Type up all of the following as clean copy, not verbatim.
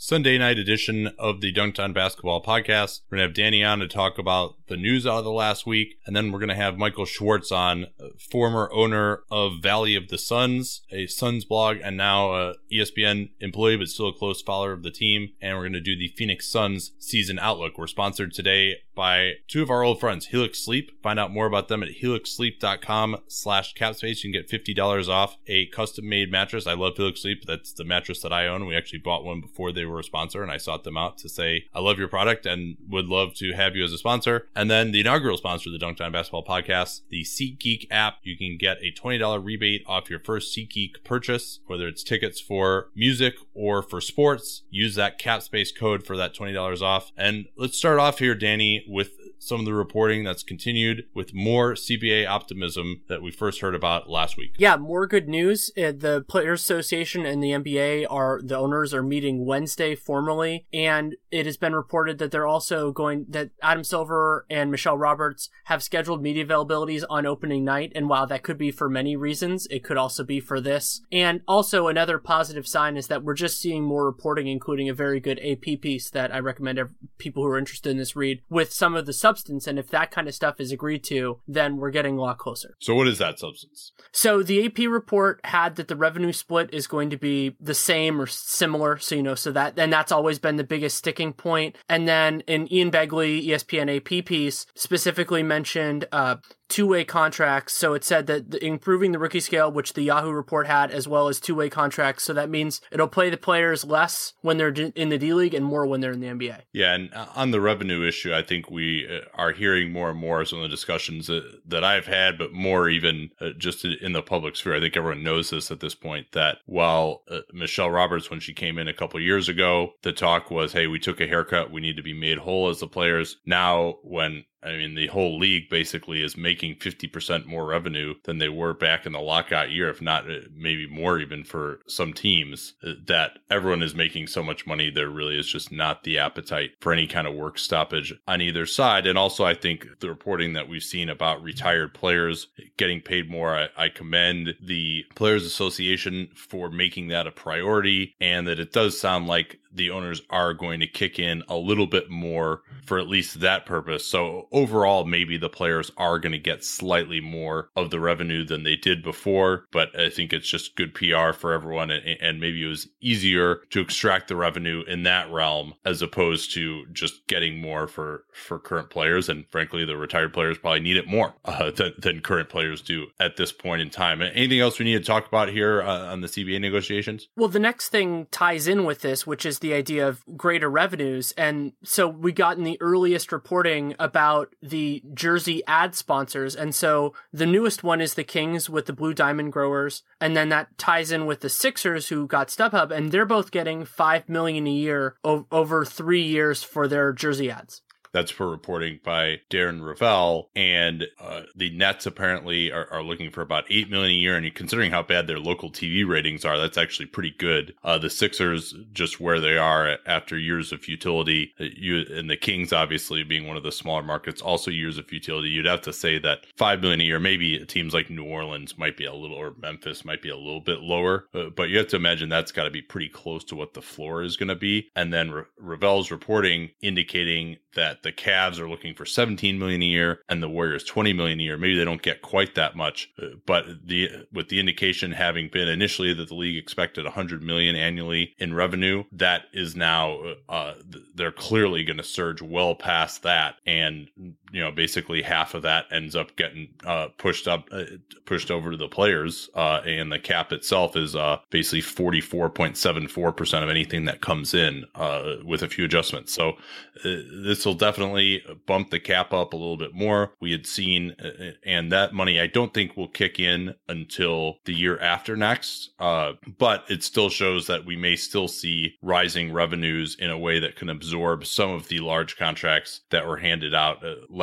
Sunday night edition of the Dunked On Basketball podcast. We're going to have Danny on to talk about the news out of the last week, and then we're going to have Michael Schwartz on, former owner of Valley of the Suns, a Suns blog, and now a ESPN employee, but still a close follower of the team. And we're going to do the Phoenix Suns season outlook. We're sponsored today by two of our old friends, Helix Sleep. Find out more about them at helixsleep.com/capspace. You can get $50 off a custom-made mattress. I love Helix Sleep. That's the mattress that I own. We actually bought one before they were a sponsor, and I sought them out to say, I love your product and would love to have you as a sponsor. And then the inaugural sponsor of the Dunked On Basketball podcast, the SeatGeek app. You can get a $20 rebate off your first SeatGeek purchase, whether it's tickets for music or for sports. Use that CapSpace code for that $20 off. And let's start off here, Danny, with some of the reporting that's continued with more CBA optimism that we first heard about last week. Yeah, more good news. The Players Association and the NBA the owners are meeting Wednesday formally, and it has been reported that that Adam Silver and Michelle Roberts have scheduled media availabilities on opening night. And while that could be for many reasons, it could also be for this. And also another positive sign is that we're just seeing more reporting, including a very good AP piece that I recommend people who are interested in this read, with some of the substance. And if that kind of stuff is agreed to, then we're getting a lot closer. So what is that substance? So the AP report had that the revenue split is going to be the same or similar. That's always been the biggest sticking point. And then in Ian Begley, ESPN AP piece, specifically mentioned two-way contracts. So it said that improving the rookie scale, which the Yahoo report had, as well as two-way contracts. So that means it'll play the players less when they're in the D-League and more when they're in the NBA. Yeah, and on the revenue issue, I think we are hearing more and more some of the discussions that I've had, but more even just in the public sphere. I think everyone knows this at this point, that while Michelle Roberts, when she came in a couple years ago, the talk was, hey, we took a haircut, we need to be made whole as the players. Now, the whole league basically is making 50% more revenue than they were back in the lockout year, if not maybe more even for some teams, that everyone is making so much money. There really is just not the appetite for any kind of work stoppage on either side. And also, I think the reporting that we've seen about retired players getting paid more, I commend the Players Association for making that a priority, and that it does sound like the owners are going to kick in a little bit more for at least that purpose. So overall, maybe the players are going to get slightly more of the revenue than they did before, but I think it's just good PR for everyone, and maybe it was easier to extract the revenue in that realm as opposed to just getting more for current players. And frankly, the retired players probably need it more than current players do at this point in time. Anything else we need to talk about here on the CBA negotiations? Well, the next thing ties in with this, which is the idea of greater revenues. And so we got in the earliest reporting about the jersey ad sponsors. And so the newest one is the Kings with the Blue Diamond Growers. And then that ties in with the Sixers, who got StubHub, and they're both getting $5 million a year over 3 years for their jersey ads. That's per reporting by Darren Ravel. And the Nets apparently are looking for about $8 million a year. And considering how bad their local TV ratings are, that's actually pretty good. The Sixers, just where they are after years of futility, and the Kings obviously being one of the smaller markets, also years of futility, you'd have to say that $5 million a year, maybe teams like New Orleans might be a little, or Memphis might be a little bit lower. But you have to imagine that's got to be pretty close to what the floor is going to be. And then Ravel's reporting indicating that the Cavs are looking for $17 million a year and the Warriors $20 million a year. Maybe they don't get quite that much, but with the indication having been initially that the league expected $100 million annually in revenue, that is now they're clearly going to surge well past that, and basically half of that ends up getting pushed over to the players, and the cap itself is basically 44.74% of anything that comes in, with a few adjustments. So this will definitely bump the cap up a little bit more. We had seen, and that money I don't think will kick in until the year after next, but it still shows that we may still see rising revenues in a way that can absorb some of the large contracts that were handed out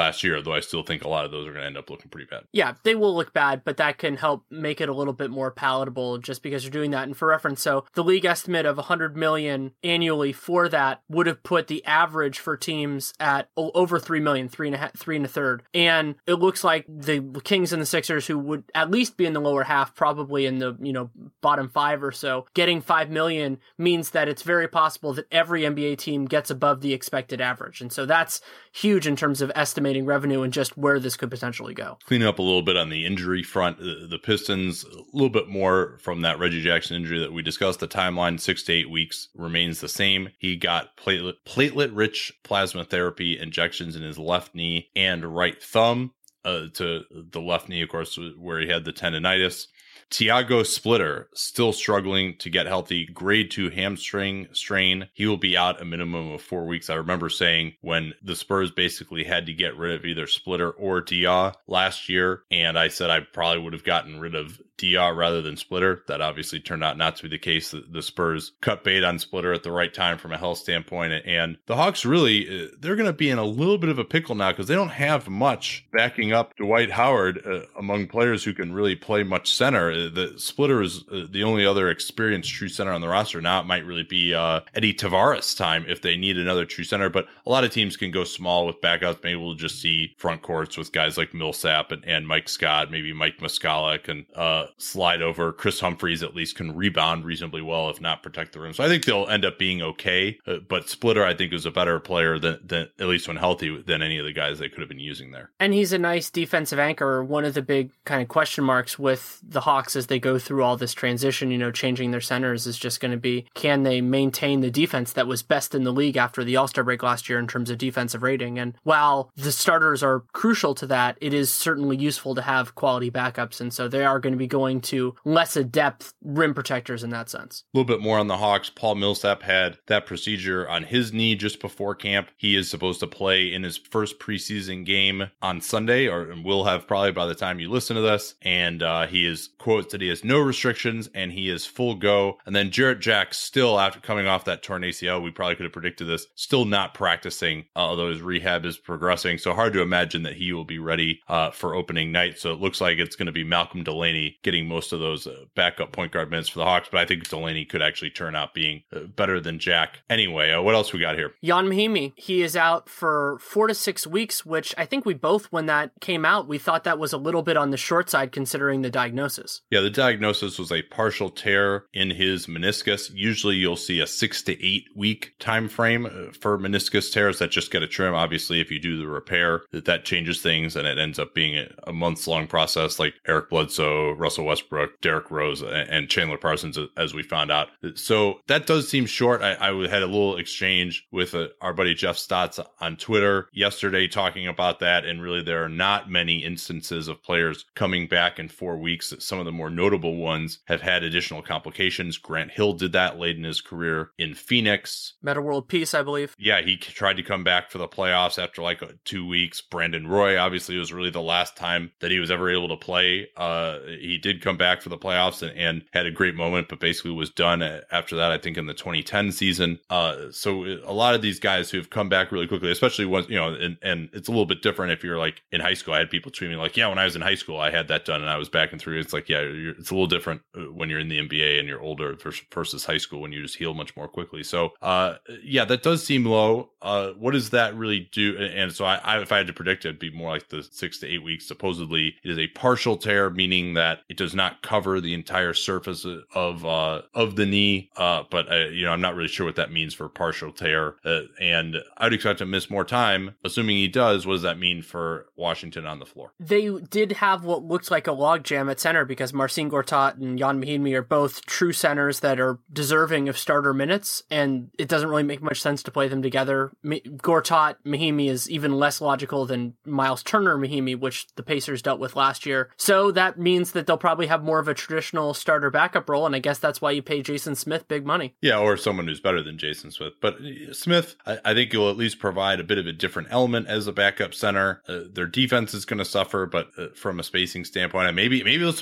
last year, though I still think a lot of those are going to end up looking pretty bad. Yeah, they will look bad, but that can help make it a little bit more palatable just because you're doing that. And for reference, so the league estimate of $100 million annually for that would have put the average for teams at over $3 million, three and a third. And it looks like the Kings and the Sixers, who would at least be in the lower half, probably in the bottom 5 or so, getting $5 million means that it's very possible that every NBA team gets above the expected average. And so that's huge in terms of estimating revenue and just where this could potentially go. Cleaning up a little bit on the injury front, the Pistons, a little bit more from that Reggie Jackson injury that we discussed. The timeline, 6 to 8 weeks, remains the same. He got platelet-rich plasma therapy injections in his left knee and right thumb, to the left knee, of course, where he had the tendonitis. Tiago Splitter, still struggling to get healthy, grade 2 hamstring strain. He will be out a minimum of 4 weeks. I remember saying when the Spurs basically had to get rid of either Splitter or Dia last year, and I said I probably would have gotten rid of Dia rather than Splitter. That obviously turned out not to be the case. The Spurs cut bait on Splitter at the right time from a health standpoint, and the Hawks really, they're going to be in a little bit of a pickle now because they don't have much backing up Dwight Howard among players who can really play much center. The Splitter is the only other experienced true center on the roster. Now it might really be Eddie Tavares time if they need another true center, but a lot of teams can go small with backups. Maybe we'll just see front courts with guys like Millsap and Mike Scott, maybe Mike Muscala can slide over. Chris Humphries at least can rebound reasonably well, if not protect the rim. So I think they'll end up being okay, but Splitter I think is a better player than at least when healthy, than any of the guys they could have been using there. And he's a nice defensive anchor. One of the big kind of question marks with the Hawks as they go through all this transition, changing their centers, is just going to be, can they maintain the defense that was best in the league after the All-Star break last year in terms of defensive rating? And while the starters are crucial to that, it is certainly useful to have quality backups. And so they are going to be going to less adept rim protectors in that sense. A little bit more on the Hawks. Paul Millsap had that procedure on his knee just before camp. He is supposed to play in his first preseason game on Sunday, or will have probably by the time you listen to this. And he is quotes that he has no restrictions and he is full go. And then Jarrett Jack, still after coming off that torn ACL, we probably could have predicted this, still not practicing, although his rehab is progressing. So hard to imagine that he will be ready for opening night. So it looks like it's going to be Malcolm Delaney getting most of those backup point guard minutes for the Hawks. But I think Delaney could actually turn out being better than Jack. Anyway, what else we got here? Ian Mahinmi, he is out for 4 to 6 weeks, which I think we both, when that came out, we thought that was a little bit on the short side considering the diagnosis. Yeah, the diagnosis was a partial tear in his meniscus. Usually you'll see a 6 to 8 week time frame for meniscus tears that just get a trim. Obviously, if you do the repair, that changes things and it ends up being a months long process, like Eric Bledsoe, Russell Westbrook, Derrick Rose, and Chandler Parsons, as we found out. So that does seem short. I had a little exchange with our buddy Jeff Stotts on Twitter yesterday talking about that, and really there are not many instances of players coming back in 4 weeks. Some of the more notable ones have had additional complications. Grant Hill did that late in his career in Phoenix. Metta World Peace, I believe. Yeah, he tried to come back for the playoffs after like 2 weeks. Brandon Roy, obviously, was really the last time that he was ever able to play. He did come back for the playoffs and had a great moment, but basically was done after that, I think, in the 2010 season. So a lot of these guys who have come back really quickly, especially once, and it's a little bit different if you're like in high school. I had people tweet me like, yeah, when I was in high school, I had that done and I was back in 3 weeks. It's like, yeah, it's a little different when you're in the NBA and you're older versus high school when you just heal much more quickly. So, yeah, that does seem low. What does that really do? And so if I had to predict, it'd be more like the 6 to 8 weeks. Supposedly it is a partial tear, meaning that it does not cover the entire surface of the knee. But I'm not really sure what that means for partial tear. And I'd expect to miss more time. Assuming he does, what does that mean for Washington on the floor? They did have what looked like a logjam at center because Marcin Gortat and Ian Mahinmi are both true centers that are deserving of starter minutes, and it doesn't really make much sense to play them together. Gortat Mahinmi is even less logical than Miles Turner Mahinmi, which the Pacers dealt with last year. So that means that they'll probably have more of a traditional starter backup role, and I guess that's why you pay Jason Smith big money. Yeah, or someone who's better than Jason Smith. But Smith, I think you'll at least provide a bit of a different element as a backup center. Their defense is going to suffer, but from a spacing standpoint, and maybe this will be the year.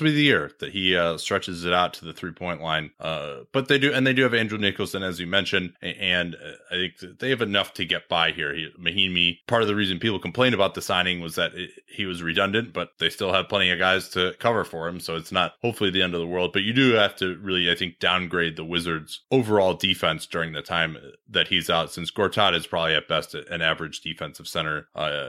there, that he stretches it out to the 3-point line. But they do have Andrew Nicholson, as you mentioned, and I think that they have enough to get by here. Mahinmi, part of the reason people complained about the signing was that he was redundant, but they still have plenty of guys to cover for him, so it's not hopefully the end of the world. But you do have to really, I think, downgrade the Wizards' overall defense during the time that he's out, since Gortat is probably at best an average defensive center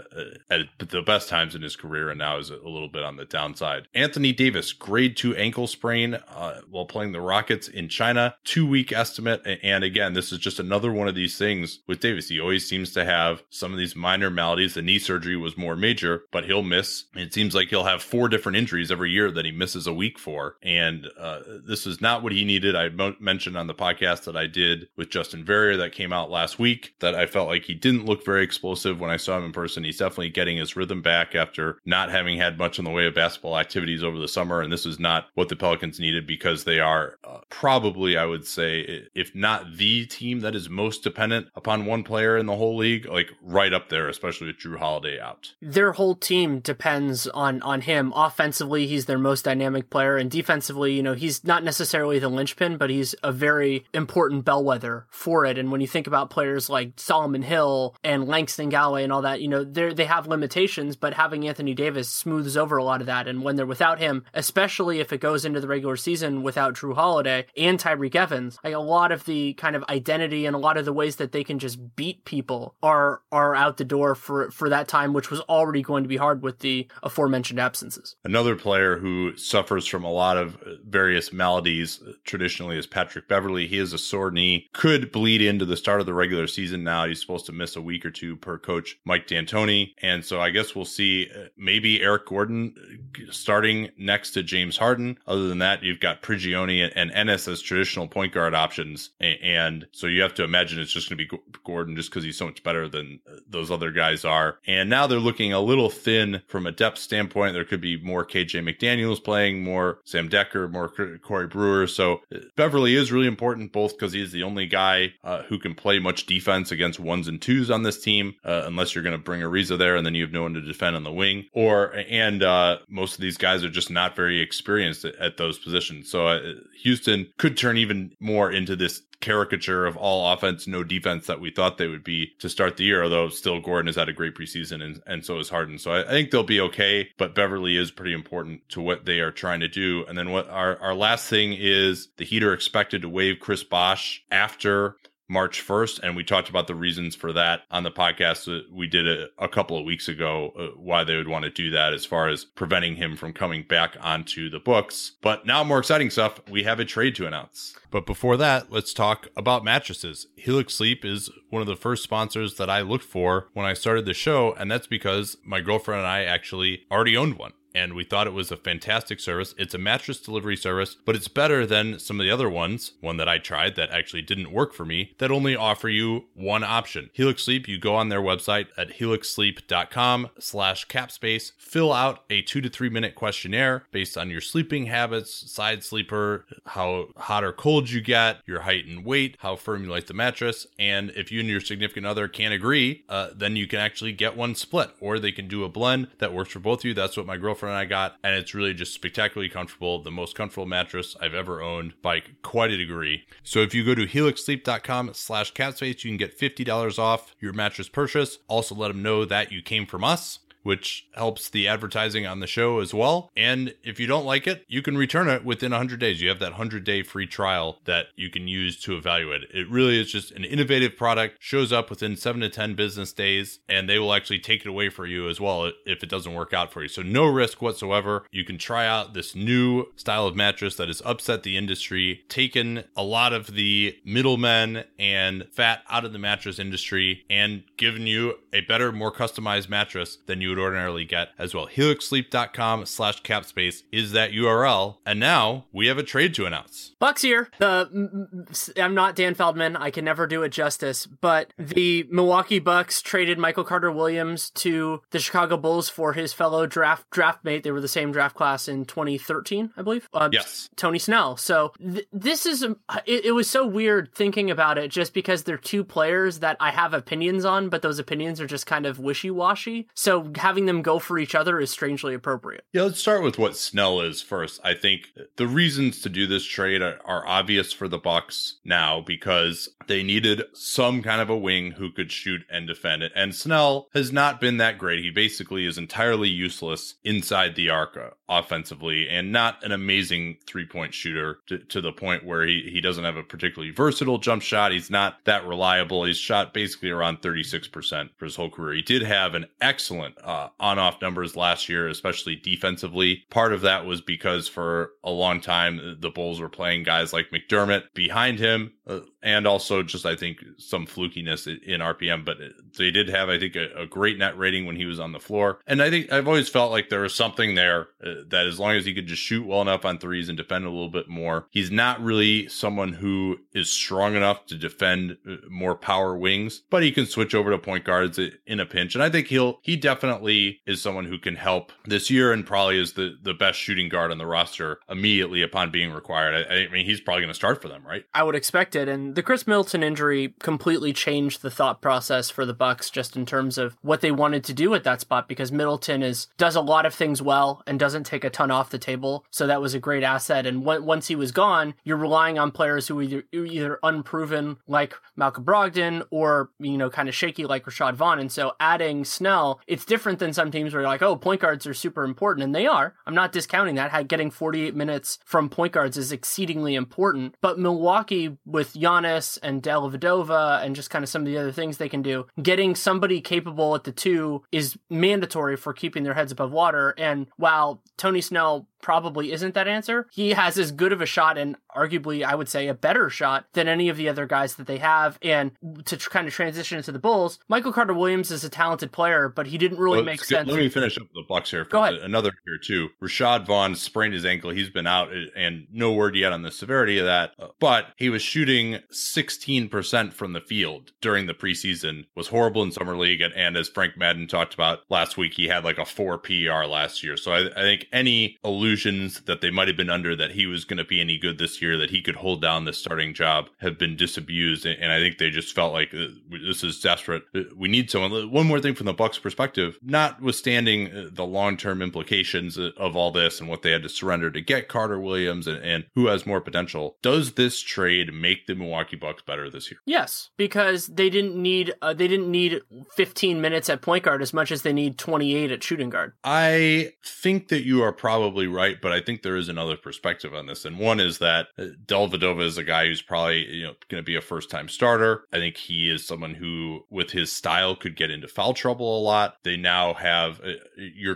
at the best times in his career, and now is a little bit on the downside. Anthony Davis, grade 2 ankle sprain while playing the Rockets in China, 2-week estimate. And again, this is just another one of these things with Davis. He always seems to have some of these minor maladies. The knee surgery was more major, but he'll miss. It seems like he'll have 4 different injuries every year that he misses a week for. And this is not what he needed. I mentioned on the podcast that I did with Justin Verrier that came out last week that I felt like he didn't look very explosive when I saw him in person. He's definitely getting his rhythm back after not having had much in the way of basketball activities over the summer. And this is not what the Pelicans needed, because they are probably, I would say, if not the team that is most dependent upon one player in the whole league, like right up there, especially with Jrue Holiday out. Their whole team depends on him. Offensively, he's their most dynamic player, and defensively, he's not necessarily the linchpin, but he's a very important bellwether for it. And when you think about players like Solomon Hill and Langston Galloway and all that, they have limitations, but having Anthony Davis smooths over a lot of that. And when they're without him, especially if it goes into the regular season without Jrue Holiday and Tyreke Evans, like a lot of the kind of identity and a lot of the ways that they can just beat people are out the door for that time, which was already going to be hard with the aforementioned absences. Another player who suffers from a lot of various maladies traditionally is Patrick Beverley. He has a sore knee, could bleed into the start of the regular season now. He's supposed to miss a week or 2 per coach Mike D'Antoni. And so I guess we'll see maybe Eric Gordon starting next to James Harden. Other than that, you've got Prigioni and Ennis as traditional point guard options. And so you have to imagine it's just going to be Gordon just because he's so much better than those other guys are. And now they're looking a little thin from a depth standpoint. There could be more KJ McDaniels playing, more Sam Decker, more Corey Brewer. So Beverley is really important, both because he's the only guy who can play much defense against 1s and 2s on this team, unless you're going to bring Ariza there and then you have no one to defend on the wing. And most of these guys are just not very experienced at those positions. So Houston could turn even more into this caricature of all offense, no defense that we thought they would be to start the year, although still Gordon has had a great preseason and so is Harden. So I think they'll be okay, but Beverley is pretty important to what they are trying to do. And then what our last thing is, the Heat are expected to waive Chris Bosh after March 1st, and we talked about the reasons for that on the podcast that we did a couple of weeks ago, why they would want to do that as far as preventing him from coming back onto the books. But now more exciting stuff, we have a trade to announce. But before that, let's talk about mattresses. Helix Sleep is one of the first sponsors that I looked for when I started the show, and that's because my girlfriend and I actually already owned one. And we thought it was a fantastic service. It's a mattress delivery service, but it's better than some of the other ones, one that I tried that actually didn't work for me, that only offer you one option. Helix Sleep, you go on their website at helixsleep.com/capspace, fill out a 2 to 3 minute questionnaire based on your sleeping habits, side sleeper, how hot or cold you get, your height and weight, how firm you like the mattress. And if you and your significant other can't agree, then you can actually get one split, or they can do a blend that works for both of you. That's what my girlfriend and I got, and it's really just spectacularly comfortable, the most comfortable mattress I've ever owned by quite a degree. So if you go to helixsleep.com/capspace, you can get $50 off your mattress purchase. Also let them know that you came from us, which helps the advertising on the show as well. And if you don't like it, you can return it within 100 days. You have that 100-day free trial that you can use to evaluate it. It really is just an innovative product, shows up within 7 to 10 business days, and they will actually take it away for you as well if it doesn't work out for you. So no risk whatsoever. You can try out this new style of mattress that has upset the industry, taken a lot of the middlemen and fat out of the mattress industry, and given you a better, more customized mattress than you would ordinarily get as well. helixsleep.com/capspace is that URL. And now we have a trade to announce. Bucks here. I'm not Dan Feldman. I can never do it justice, but the Milwaukee Bucks traded Michael Carter-Williams to the Chicago Bulls for his fellow draft mate. They were the same draft class in 2013, I believe. Yes. Tony Snell. So this is, it was so weird thinking about it, just because they're two players that I have opinions on, but those opinions are just kind of wishy-washy. So having them go for each other is strangely appropriate. Yeah, let's start with what Snell is first. I think the reasons to do this trade are obvious for the Bucks now because they needed some kind of a wing who could shoot and defend it. And Snell has not been that great. He basically is entirely useless inside the arc offensively and not an amazing three-point shooter to the point where he doesn't have a particularly versatile jump shot. He's not that reliable. He's shot basically around 36% for his whole career. He did have an excellent on-off numbers last year, especially defensively. Part of that was because for a long time, the Bulls were playing guys like McDermott behind him, and also just, I think, some flukiness in RPM. But they did have, I think, a great net rating when he was on the floor. And I think I've always felt like there was something there that as long as he could just shoot well enough on threes and defend a little bit more, he's not really someone who is strong enough to defend more power wings, but he can switch over to point guards in a pinch. And I think he definitely is someone who can help this year and probably is the best shooting guard on the roster immediately upon being required. I mean, he's probably going to start for them, right? I would expect it. And the Chris Middleton injury completely changed the thought process for the Bucks just in terms of what they wanted to do at that spot, because Middleton does a lot of things well and doesn't take a ton off the table. So that was a great asset. And once he was gone, you're relying on players who are either unproven like Malcolm Brogdon or, kind of shaky like Rashad Vaughn. And so adding Snell, it's different than some teams where you're like, oh, point guards are super important. And they are. I'm not discounting that. Getting 48 minutes from point guards is exceedingly important. But Milwaukee, with Giannis and Dellavedova and just kind of some of the other things they can do, getting somebody capable at the 2 is mandatory for keeping their heads above water. And while Tony Snell probably isn't that answer, he has as good of a shot and arguably, I would say, a better shot than any of the other guys that they have. And to kind of transition into the Bulls, Michael Carter-Williams is a talented player, but he didn't really make sense. Let me finish up with the Bucks here. Go ahead. Another here too. Rashad Vaughn sprained his ankle. He's been out and no word yet on the severity of that, but he was shooting 16% from the field during the preseason, was horrible in summer league. And as Frank Madden talked about last week, he had like a 4 PER last year. So I think any illusions that they might have been under that he was going to be any good this year, that he could hold down the starting job, have been disabused. And I think they just felt like this is desperate. We need someone. One more thing from the Bucks perspective, notwithstanding the long-term implications of all this and what they had to surrender to get Carter Williams and who has more potential, does this trade make the Milwaukee Bucks better this year? Yes, because they didn't need 15 minutes at point guard as much as they need 28 at shooting guard. I think that you are probably right, but I think there is another perspective on this. And one is that Dellavedova is a guy who's probably going to be a first-time starter. I think he is someone who, with his style, could get into foul trouble a lot. They now have, you're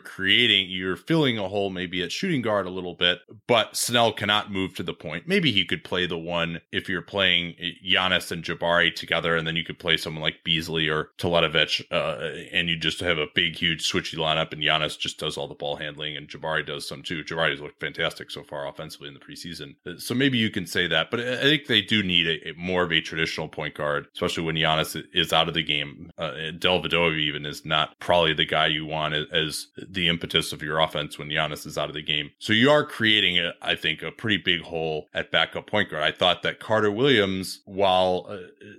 filling a hole maybe at shooting guard a little bit, but Snell cannot move to the point. Maybe he could play the one if you're playing Giannis and Jabari together, and then you could play someone like Beasley or Teletovic, and you just have a big, huge switchy lineup, and Giannis just does all the ball handling, and Jabari does some too. Jabari's looked fantastic so far offensively in the preseason. So maybe you can say that, but I think they do need more of a traditional point guard, especially when Giannis is out of the game. Dellavedova even is not probably the guy you want as the impetus of your offense when Giannis is out of the game. So you are creating, I think, a pretty big hole at backup point guard. I thought that Carter Williams, while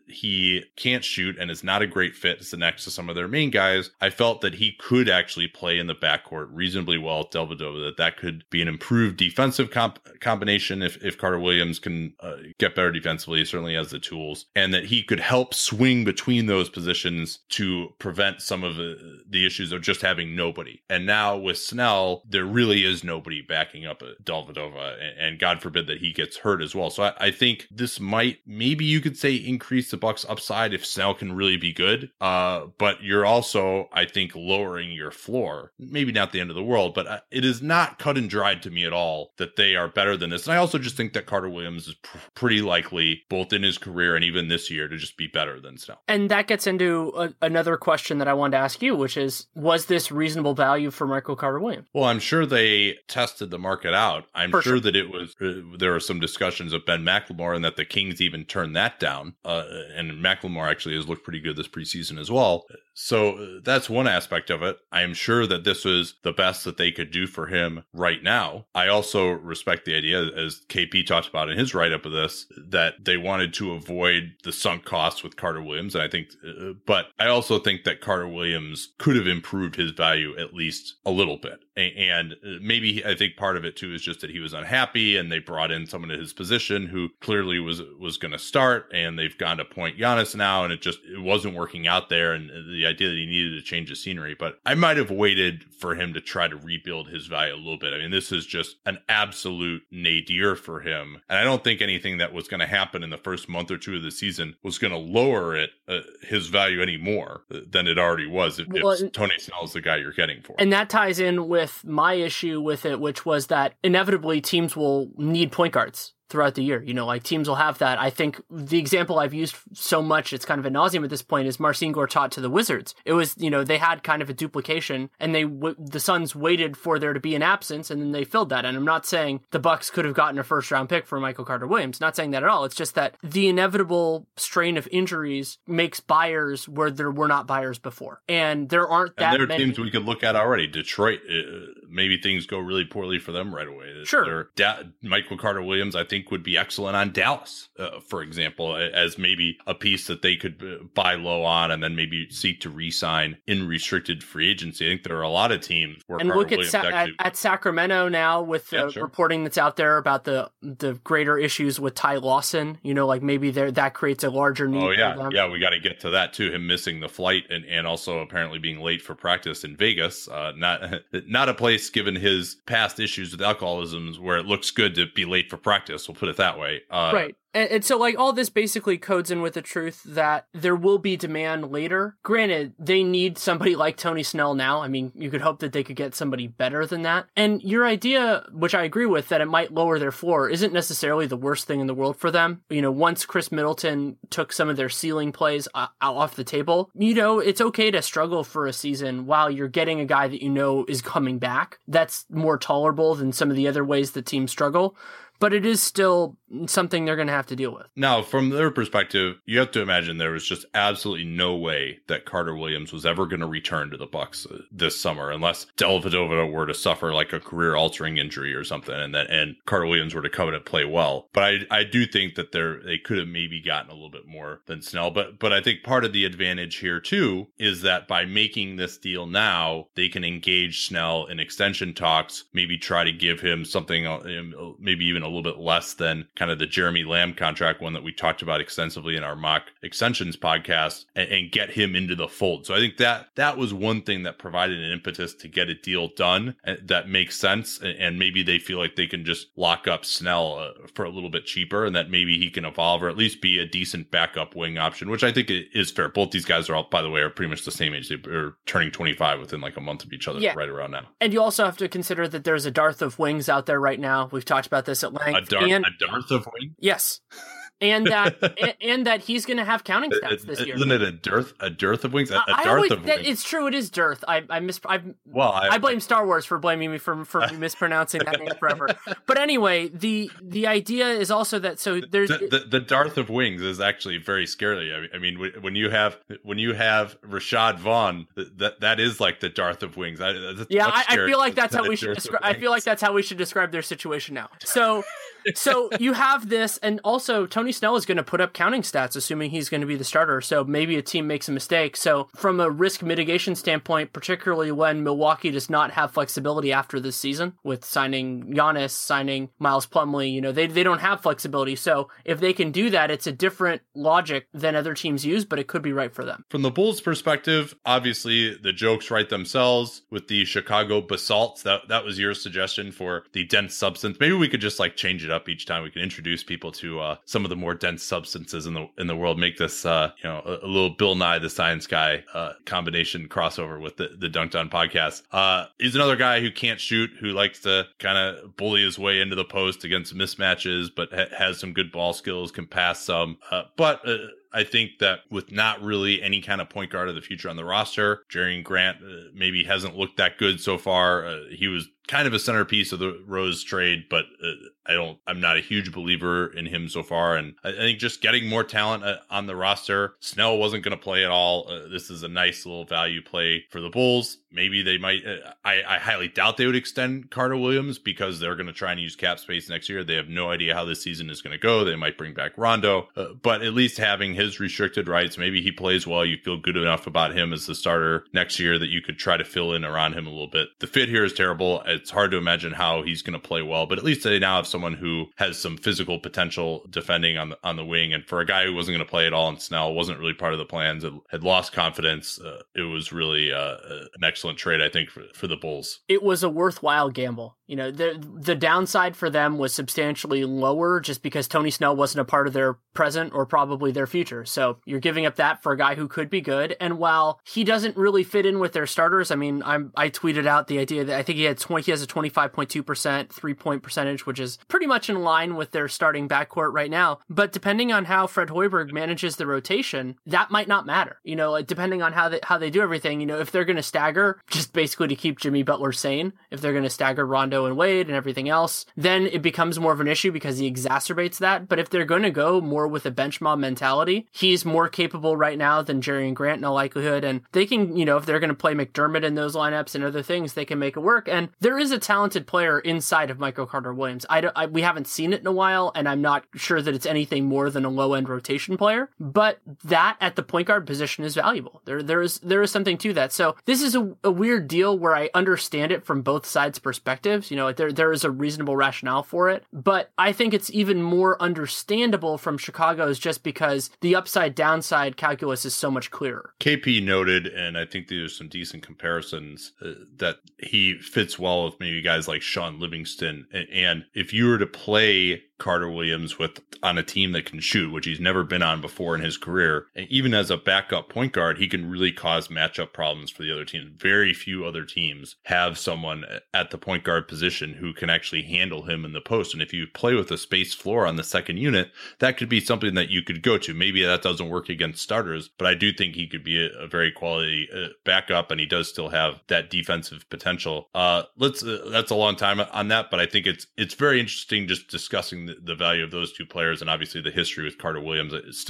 he can't shoot and is not a great fit next to some of their main guys, I felt that he could actually play in the backcourt reasonably well at Dellavedova, that could be an improved defensive combination if Carter Williams can get better defensively. He certainly has the tools, and that he could help swing between those positions to prevent some of the issues of just having nobody. And now with Snell, there really is nobody backing up Dellavedova, and God forbid that he gets hurt as well. So I think this might, maybe you could say, increase the Bucks' upside if Snell can really be good. But you're also, I think, lowering your floor. Maybe not the end of the world, but it is not cut and dried to me at all that they are better than this. And I also just think that Carter Williams is pretty likely, both in his career and even this year, to just be better than Snell. And that gets into another question that I wanted to ask you, which is, was this reasonable value for Michael Carter Williams? Well, I'm sure they tested the market out. I'm sure that it was, there were some discussions of Ben McLemore and that the Kings even turned that down. And McLemore actually has looked pretty good this preseason as well. So that's one aspect of it. I'm sure that this was the best that they could do for him right right now. I also respect the idea, as KP talked about in his write-up of this, that they wanted to avoid the sunk costs with Carter Williams. And I think, but I also think that Carter Williams could have improved his value at least a little bit. And maybe I think part of it too is just that he was unhappy, and they brought in someone in his position who clearly was going to start, and they've gone to point Giannis now, and it wasn't working out there. And the idea that he needed to change the scenery, but I might have waited for him to try to rebuild his value a little bit. I mean, this is just an absolute nadir for him, and I don't think anything that was going to happen in the first month or two of the season was going to lower his value any more than it already was if Tony Snell is the guy you're getting for. And that ties in with my issue with it, which was that inevitably teams will need point guards throughout the year. Like teams will have that. I think the example I've used so much, it's kind of ad nauseum at this point, is Marcin Gortat to the Wizards. It was, they had kind of a duplication, and the Suns waited for there to be an absence, and then they filled that. And I'm not saying the Bucks could have gotten a first round pick for Michael Carter Williams. Not saying that at all. It's just that the inevitable strain of injuries makes buyers where there were not buyers before. And there aren't that many. There are teams we could look at already. Detroit, maybe things go really poorly for them right away. Sure. Michael Carter Williams, I think, would be excellent on Dallas, for example, as maybe a piece that they could buy low on and then maybe seek to re-sign in restricted free agency. I think there are a lot of teams where and Carter look at Sacramento now with the reporting that's out there about the greater issues with Ty Lawson. Like maybe that creates a larger need. Oh yeah, for them. Yeah, we got to get to that too. Him missing the flight and also apparently being late for practice in Vegas. Not a place, given his past issues with alcoholism, where it looks good to be late for practice. We'll put it that way. Right. And so, all this basically codes in with the truth that there will be demand later. Granted, they need somebody like Tony Snell now. I mean, you could hope that they could get somebody better than that. And your idea, which I agree with, that it might lower their floor, isn't necessarily the worst thing in the world for them. Once Chris Middleton took some of their ceiling plays off the table, it's okay to struggle for a season while you're getting a guy that is coming back. That's more tolerable than some of the other ways that teams struggle. But it is still something they're going to have to deal with. Now, from their perspective, you have to imagine there was just absolutely no way that Carter Williams was ever going to return to the Bucks this summer, unless Dellavedova were to suffer like a career-altering injury or something, and Carter Williams were to come in and play well. But I do think that they could have maybe gotten a little bit more than Snell. But I think part of the advantage here too is that by making this deal now, they can engage Snell in extension talks, maybe try to give him something, maybe even a little bit less than kind of the Jeremy Lamb contract, one that we talked about extensively in our mock extensions podcast, and get him into the fold. So I think that was one thing that provided an impetus to get a deal done that makes sense. And maybe they feel like they can just lock up Snell for a little bit cheaper, and that maybe he can evolve or at least be a decent backup wing option, which I think is fair. Both these guys are all, by the way, are pretty much the same age. They're turning 25 within like a month of each other, right around now. And you also have to consider that there's a dearth of wings out there right now. We've talked about this at length. A dearth of wings? Yes. And that he's going to have counting stats this year. Isn't it a dearth of wings? A dearth of wings. It's true. It is dearth. I blame Star Wars for blaming me for mispronouncing that name forever. But anyway, the idea is also that there's the dearth of wings is actually very scary. I mean, when you have Rashad Vaughn, that is like the dearth of wings. I feel like that's how we should describe. I feel like that's how we should describe their situation now. So you have this, and also Tony Snell is going to put up counting stats, assuming he's going to be the starter. So maybe a team makes a mistake. So from a risk mitigation standpoint, particularly when Milwaukee does not have flexibility after this season with signing Giannis, signing Miles Plumlee, they don't have flexibility. So if they can do that, it's a different logic than other teams use, but it could be right for them. From the Bulls' perspective, obviously the jokes write themselves with the Chicago basalts. That was your suggestion for the dense substance. Maybe we could just change it up each time. We can introduce people to some of the more dense substances in the world. Make this a little Bill Nye the Science Guy combination crossover with the Dunked On podcast. He's another guy who can't shoot, who likes to kind of bully his way into the post against mismatches, but has some good ball skills, can pass some. But I think that with not really any kind of point guard of the future on the roster, Jerry Grant maybe hasn't looked that good so far. He was kind of a centerpiece of the Rose trade, but I'm not a huge believer in him so far. And I think just getting more talent on the roster. Snell wasn't going to play at all. This is a nice little value play for the Bulls. Maybe they might, I highly doubt they would extend Carter Williams because they're going to try and use cap space next year. They have no idea how this season is going to go. They might bring back Rondo, but at least having his restricted rights, maybe he plays well. You feel good enough about him as the starter next year that you could try to fill in around him a little bit. The fit here is terrible. It's hard to imagine how he's going to play well, but at least they now have someone who has some physical potential defending on the wing. And for a guy who wasn't going to play at all, and Snell wasn't really part of the plans, had lost confidence, it was really an excellent trade, I think, for the Bulls. It was a worthwhile gamble. You know, the downside for them was substantially lower just because Tony Snell wasn't a part of their present or probably their future. So you're giving up that for a guy who could be good. And while he doesn't really fit in with their starters, I mean, I tweeted out the idea that I think he has a 25.2% 3-point percentage, which is pretty much in line with their starting backcourt right now. But depending on how Fred Hoiberg manages the rotation, that might not matter. You know, depending on how they do everything, you know, if they're going to stagger just basically to keep Jimmy Butler sane, if they're going to stagger Rondo and Wade and everything else, then it becomes more of an issue because he exacerbates that. But if they're going to go more with a bench mob mentality, he's more capable right now than Jerry and Grant in all likelihood. And they can, you know, if they're going to play McDermott in those lineups and other things, they can make it work. And there is a talented player inside of Michael Carter Williams. We haven't seen it in a while, and I'm not sure that it's anything more than a low-end rotation player. But that at the point guard position is valuable. There is something to that. So this is a weird deal where I understand it from both sides' perspectives. You know, there is a reasonable rationale for it, but I think it's even more understandable from Chicago's just because the upside downside calculus is so much clearer. KP noted, and I think there's some decent comparisons, that he fits well with maybe guys like Sean Livingston. And if you were to play Carter Williams on a team that can shoot, which he's never been on before in his career, and even as a backup point guard, he can really cause matchup problems for the other team. Very few other teams have someone at the point guard position who can actually handle him in the post. And if you play with a space floor on the second unit, that could be something that you could go to. Maybe that doesn't work against starters, but I do think he could be a very quality backup, and he does still have that defensive potential. That's a long time on that, but I think it's very interesting just discussing the value of those two players, and obviously the history with Carter Williams.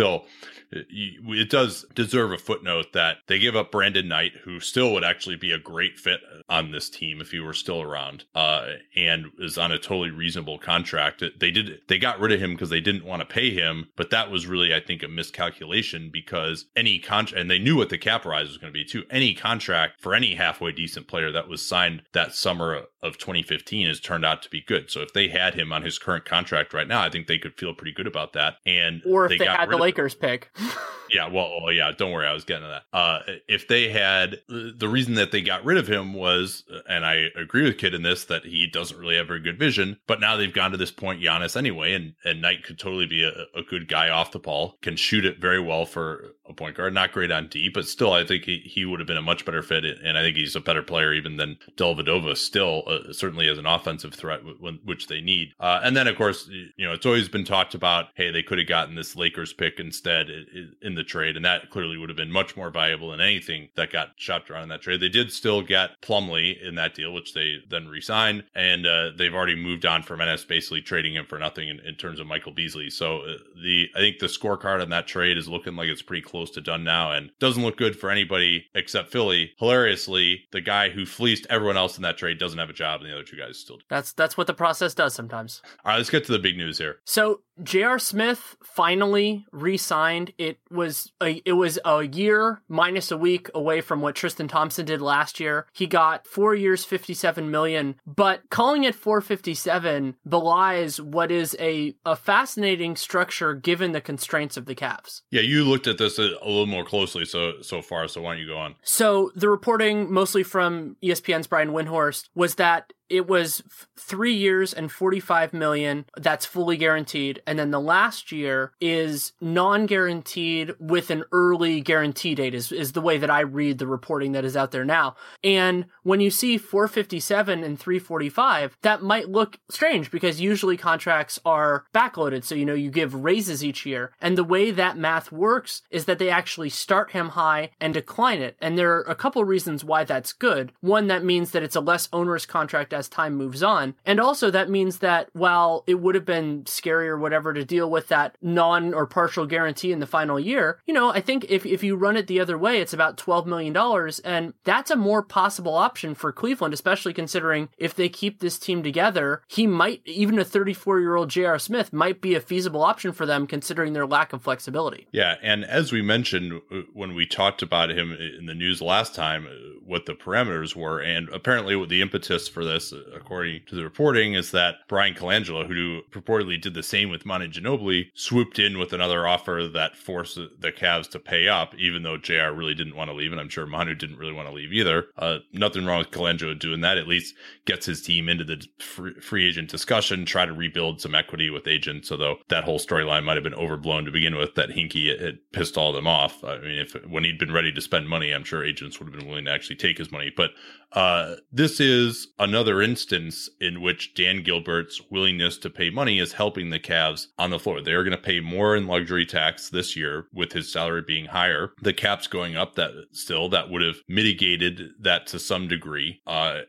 It does deserve a footnote that they give up Brandon Knight, who still would actually be a great fit on this team if he were still around, and is on a totally reasonable contract. They got rid of him because they didn't want to pay him, but that was really, I think, a miscalculation because any contract, and they knew what the cap rise was going to be too, any contract for any halfway decent player that was signed that summer of 2015 has turned out to be good. So if they had him on his current contract right now, I think they could feel pretty good about that. Or if they had the Lakers pick. Yeah, well, yeah, don't worry. I was getting to that. If they had, the reason that they got rid of him was, and I agree with Kid in this, that he doesn't really have very good vision, but now they've gone to this point, Giannis anyway, and Knight could totally be a good guy off the ball, can shoot it very well for a point guard, not great on D, but still, I think he would have been a much better fit, and I think he's a better player even than Dellavedova still, certainly as an offensive threat, which they need. And then, of course, you know, it's always been talked about, hey, they could have gotten this Lakers pick instead in the trade, and that clearly would have been much more valuable than anything that got shopped around in that trade. They did still get Plumlee in that deal, which they then re-signed, and they've already moved on from NS basically trading him for nothing in terms of Michael Beasley. So I think the scorecard on that trade is looking like it's pretty close to done now, and doesn't look good for anybody except Philly. Hilariously, the guy who fleeced everyone else in that trade doesn't have a job, and the other two guys still do. That's what the process does sometimes. All right, let's get to the big news here. So J.R. Smith finally re-signed. It was a year minus a week away from what Tristan Thompson did last year. He got 4 years, $57 million, but calling it $457 belies what is a fascinating structure given the constraints of the Cavs. Yeah, you looked at this a little more closely so far, so why don't you go on? So the reporting, mostly from ESPN's Brian Windhorst, was that it was 3 years and $45 million. That's fully guaranteed. And then the last year is non-guaranteed with an early guarantee date is the way that I read the reporting that is out there now. And when you see 457 and 345, that might look strange because usually contracts are backloaded. So, you give raises each year. And the way that math works is that they actually start him high and decline it. And there are a couple reasons why that's good. One, that means that it's a less onerous contract as time moves on. And also that means that while it would have been scary or whatever to deal with that non or partial guarantee in the final year, I think if you run it the other way, it's about $12 million. And that's a more possible option for Cleveland, especially considering if they keep this team together, he might, even a 34-year-old J.R. Smith might be a feasible option for them considering their lack of flexibility. Yeah. And as we mentioned when we talked about him in the news last time, what the parameters were, and apparently what the impetus for this, according to the reporting, is that Brian Colangelo, who purportedly did the same with Manu Ginobili, swooped in with another offer that forced the Cavs to pay up, even though JR really didn't want to leave, and I'm sure Manu didn't really want to leave either. Nothing wrong with Colangelo doing that. At least gets his team into the free agent discussion, try to rebuild some equity with agents, although that whole storyline might have been overblown to begin with, that Hinkie had pissed all of them off. I mean, when he'd been ready to spend money, I'm sure agents would have been willing to actually take his money. But this is another instance in which Dan Gilbert's willingness to pay money is helping the Cavs on the floor. They are going to pay more in luxury tax this year with his salary being higher. The cap's going up that would have mitigated that to some degree,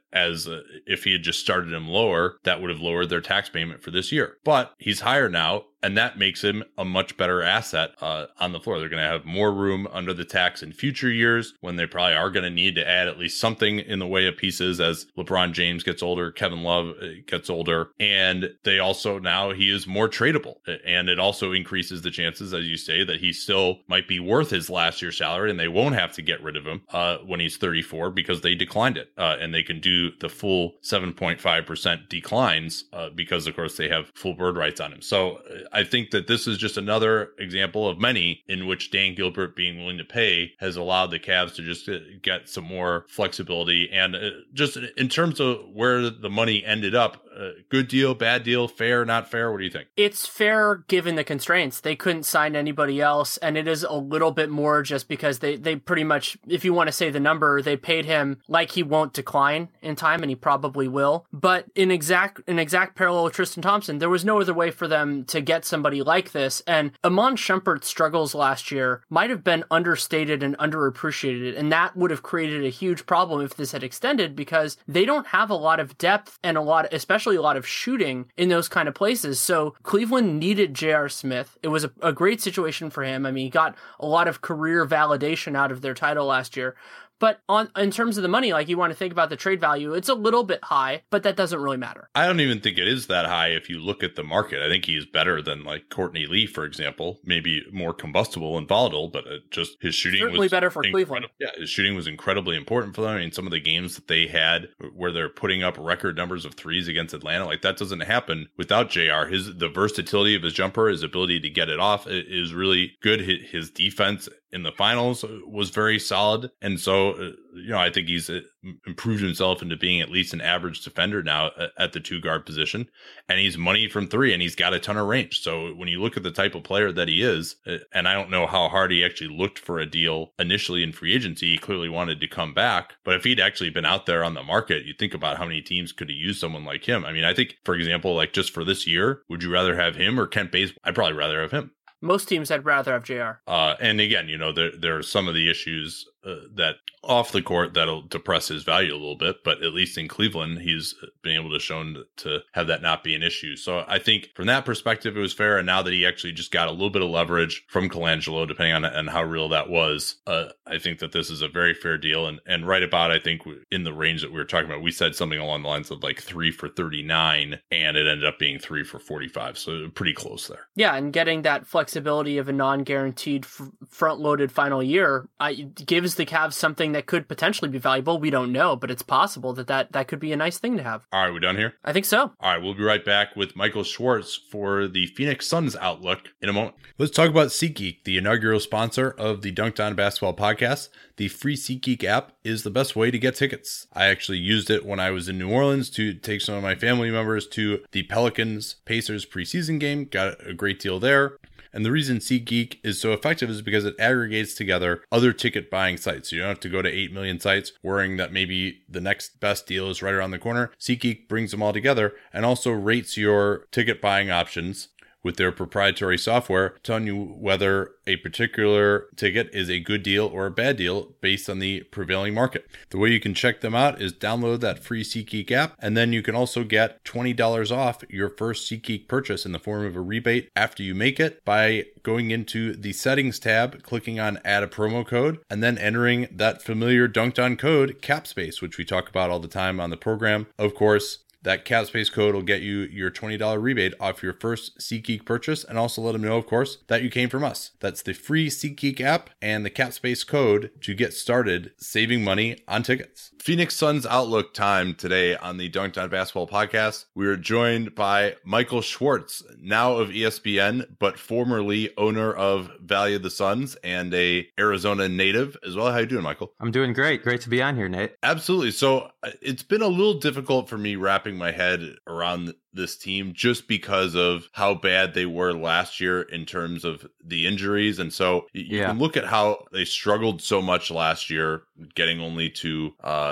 as if he had just started him lower, that would have lowered their tax payment for this year. But he's higher now, and that makes him a much better asset on the floor. They're going to have more room under the tax in future years when they probably are going to need to add at least something in the way of pieces as LeBron James gets older, Kevin Love gets older, and they also now he is more tradable. And it also increases the chances, as you say, that he still might be worth his last year's salary and they won't have to get rid of him when he's 34 because they declined it. And they can do the full 7.5% declines because, of course, they have full bird rights on him. So I think that this is just another example of many in which Dan Gilbert being willing to pay has allowed the Cavs to just get some more flexibility. And just in terms of where the money ended up, good deal, bad deal, fair, not fair? What do you think? It's fair given the constraints. They couldn't sign anybody else, and it is a little bit more just because they pretty much, if you want to say the number, they paid him like he won't decline in time, and he probably will. But in exact parallel with Tristan Thompson, there was no other way for them to get somebody like this, and Iman Shumpert's struggles last year might have been understated and underappreciated, and that would have created a huge problem if this had extended because they don't have a lot of depth and especially a lot of shooting in those kind of places. So Cleveland needed J.R. Smith. It was a great situation for him. I mean, he got a lot of career validation out of their title last year. But in terms of the money, like you want to think about the trade value, it's a little bit high, but that doesn't really matter. I don't even think it is that high if you look at the market. I think he's better than like Courtney Lee, for example. Maybe more combustible and volatile, but just his shooting certainly was better for Cleveland. Yeah, his shooting was incredibly important for them. I mean, some of the games that they had where they're putting up record numbers of threes against Atlanta, like that doesn't happen without JR. The versatility of his jumper, his ability to get it off is really good. His defense in the finals was very solid. And so, I think he's improved himself into being at least an average defender now at the 2-guard position. And he's money from three and he's got a ton of range. So when you look at the type of player that he is, and I don't know how hard he actually looked for a deal initially in free agency, he clearly wanted to come back. But if he'd actually been out there on the market, you think about how many teams could have used someone like him. I mean, I think, for example, like just for this year, would you rather have him or Kent Bazemore? I'd probably rather have him. Most teams I'd rather have JR. And again, there are some of the issues that off the court that'll depress his value a little bit, but at least in Cleveland, he's been able to show to have that not be an issue. So I think from that perspective, it was fair. And now that he actually just got a little bit of leverage from Colangelo, depending on how real that was, I think that this is a very fair deal. And right about, I think in the range that we were talking about, we said something along the lines of like 3 for 39, and it ended up being 3 for 45. So pretty close there. Yeah. And getting that flexibility of a non-guaranteed front-loaded final year gives League have something that could potentially be valuable. We don't know, but it's possible that could be a nice thing to have. All right, we're done here? I think so. All right, we'll be right back with Michael Schwartz for the Phoenix Suns outlook in a moment. Let's talk about SeatGeek, the inaugural sponsor of the Dunked On Basketball podcast. The free SeatGeek app is the best way to get tickets. I actually used it when I was in New Orleans to take some of my family members to the Pelicans-Pacers preseason game. Got a great deal there. And the reason SeatGeek is so effective is because it aggregates together other ticket buying sites. So you don't have to go to 8 million sites worrying that maybe the next best deal is right around the corner. SeatGeek brings them all together and also rates your ticket buying options with their proprietary software, telling you whether a particular ticket is a good deal or a bad deal based on the prevailing market. The way you can check them out is download that free SeatGeek app, and then you can also get $20 off your first SeatGeek purchase in the form of a rebate after you make it by going into the settings tab, clicking on add a promo code, and then entering that familiar Dunked On code, CAPSPACE, which we talk about all the time on the program. Of course, that CAPSPACE code will get you your $20 rebate off your first SeatGeek purchase, and also let them know, of course, that you came from us. That's the free SeatGeek app and the CAPSPACE code to get started saving money on tickets. Phoenix Suns Outlook time today on the Dunked On Basketball podcast. We are joined by Michael Schwartz, now of ESPN, but formerly owner of Valley of the Suns and a Arizona native as well. How you doing, Michael? I'm doing great. Great to be on here, Nate. Absolutely. So it's been a little difficult for me wrapping my head around this team just because of how bad they were last year in terms of the injuries. And so you can look at how they struggled so much last year, getting only to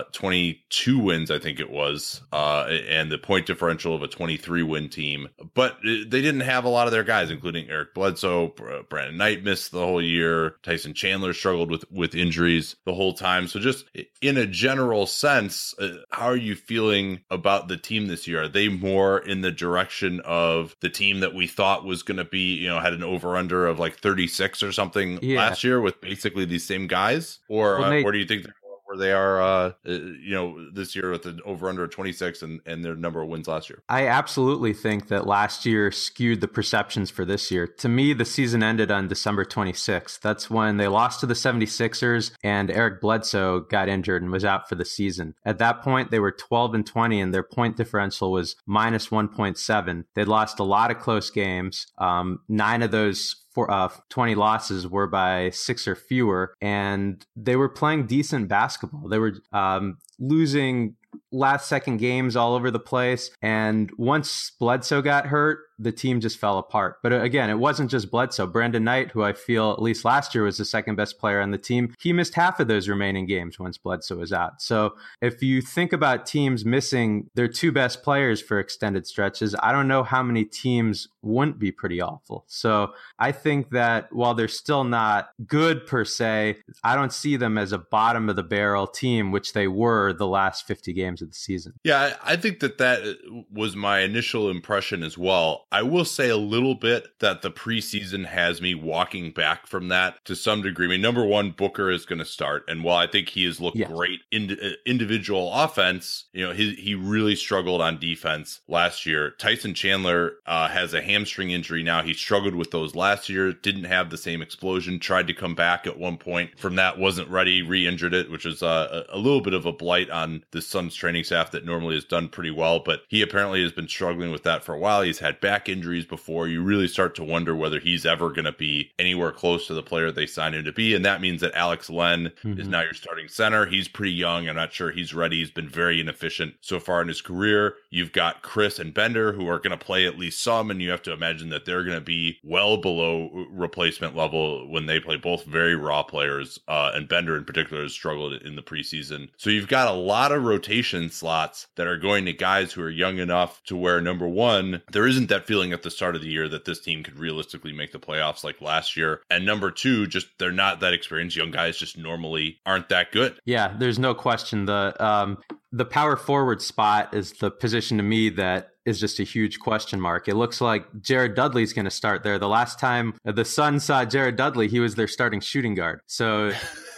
22 wins, I think it was, and the point differential of a 23-win team. But they didn't have a lot of their guys, including Eric Bledsoe. Brandon Knight missed the whole year. Tyson Chandler struggled with injuries the whole time. So just in a general sense, how are you feeling about the team this year? Are they more in the direction of the team that we thought was going to be, had an over-under of like 36 or something last year with basically these same guys? Or do you think they're where they are, this year with an over-under of 26 and their number of wins last year? I absolutely think that last year skewed the perceptions for this year. To me, the season ended on December 26th. That's when they lost to the 76ers and Eric Bledsoe got injured and was out for the season. At that point, they were 12-20 and their point differential was minus 1.7. They'd lost a lot of close games. 9 of those 20 losses were by 6 or fewer, and they were playing decent basketball. They were losing last-second games all over the place, and once Bledsoe got hurt, the team just fell apart. But again, it wasn't just Bledsoe. Brandon Knight, who I feel at least last year was the second best player on the team, he missed half of those remaining games once Bledsoe was out. So if you think about teams missing their 2 best players for extended stretches, I don't know how many teams wouldn't be pretty awful. So I think that while they're still not good per se, I don't see them as a bottom of the barrel team, which they were the last 50 games of the season. Yeah, I think that was my initial impression as well. I will say a little bit that the preseason has me walking back from that to some degree. I mean, number one, Booker is going to start. And while I think he has looked great in individual offense, he really struggled on defense last year. Tyson Chandler has a hamstring injury now. He struggled with those last year, didn't have the same explosion, tried to come back at one point from that, wasn't ready, re-injured it, which is a little bit of a blight on the Suns training staff that normally has done pretty well. But he apparently has been struggling with that for a while. He's had back injuries before. You really start to wonder whether he's ever going to be anywhere close to the player they signed him to be. And that means that Alex Len is now your starting center. He's pretty young. I'm not sure he's ready. He's been very inefficient so far in his career. You've got Chris and Bender who are going to play at least some, and you have to imagine that they're going to be well below replacement level when they play, both very raw players. And Bender in particular has struggled in the preseason. So you've got a lot of rotation slots that are going to guys who are young enough to where, number one, there isn't that feeling at the start of the year that this team could realistically make the playoffs like last year. And number two, just they're not that experienced. Young guys just normally aren't that good. Yeah, there's no question. The power forward spot is the position to me that is just a huge question mark. It looks like Jared Dudley's going to start there. The last time the Suns saw Jared Dudley, he was their starting shooting guard. So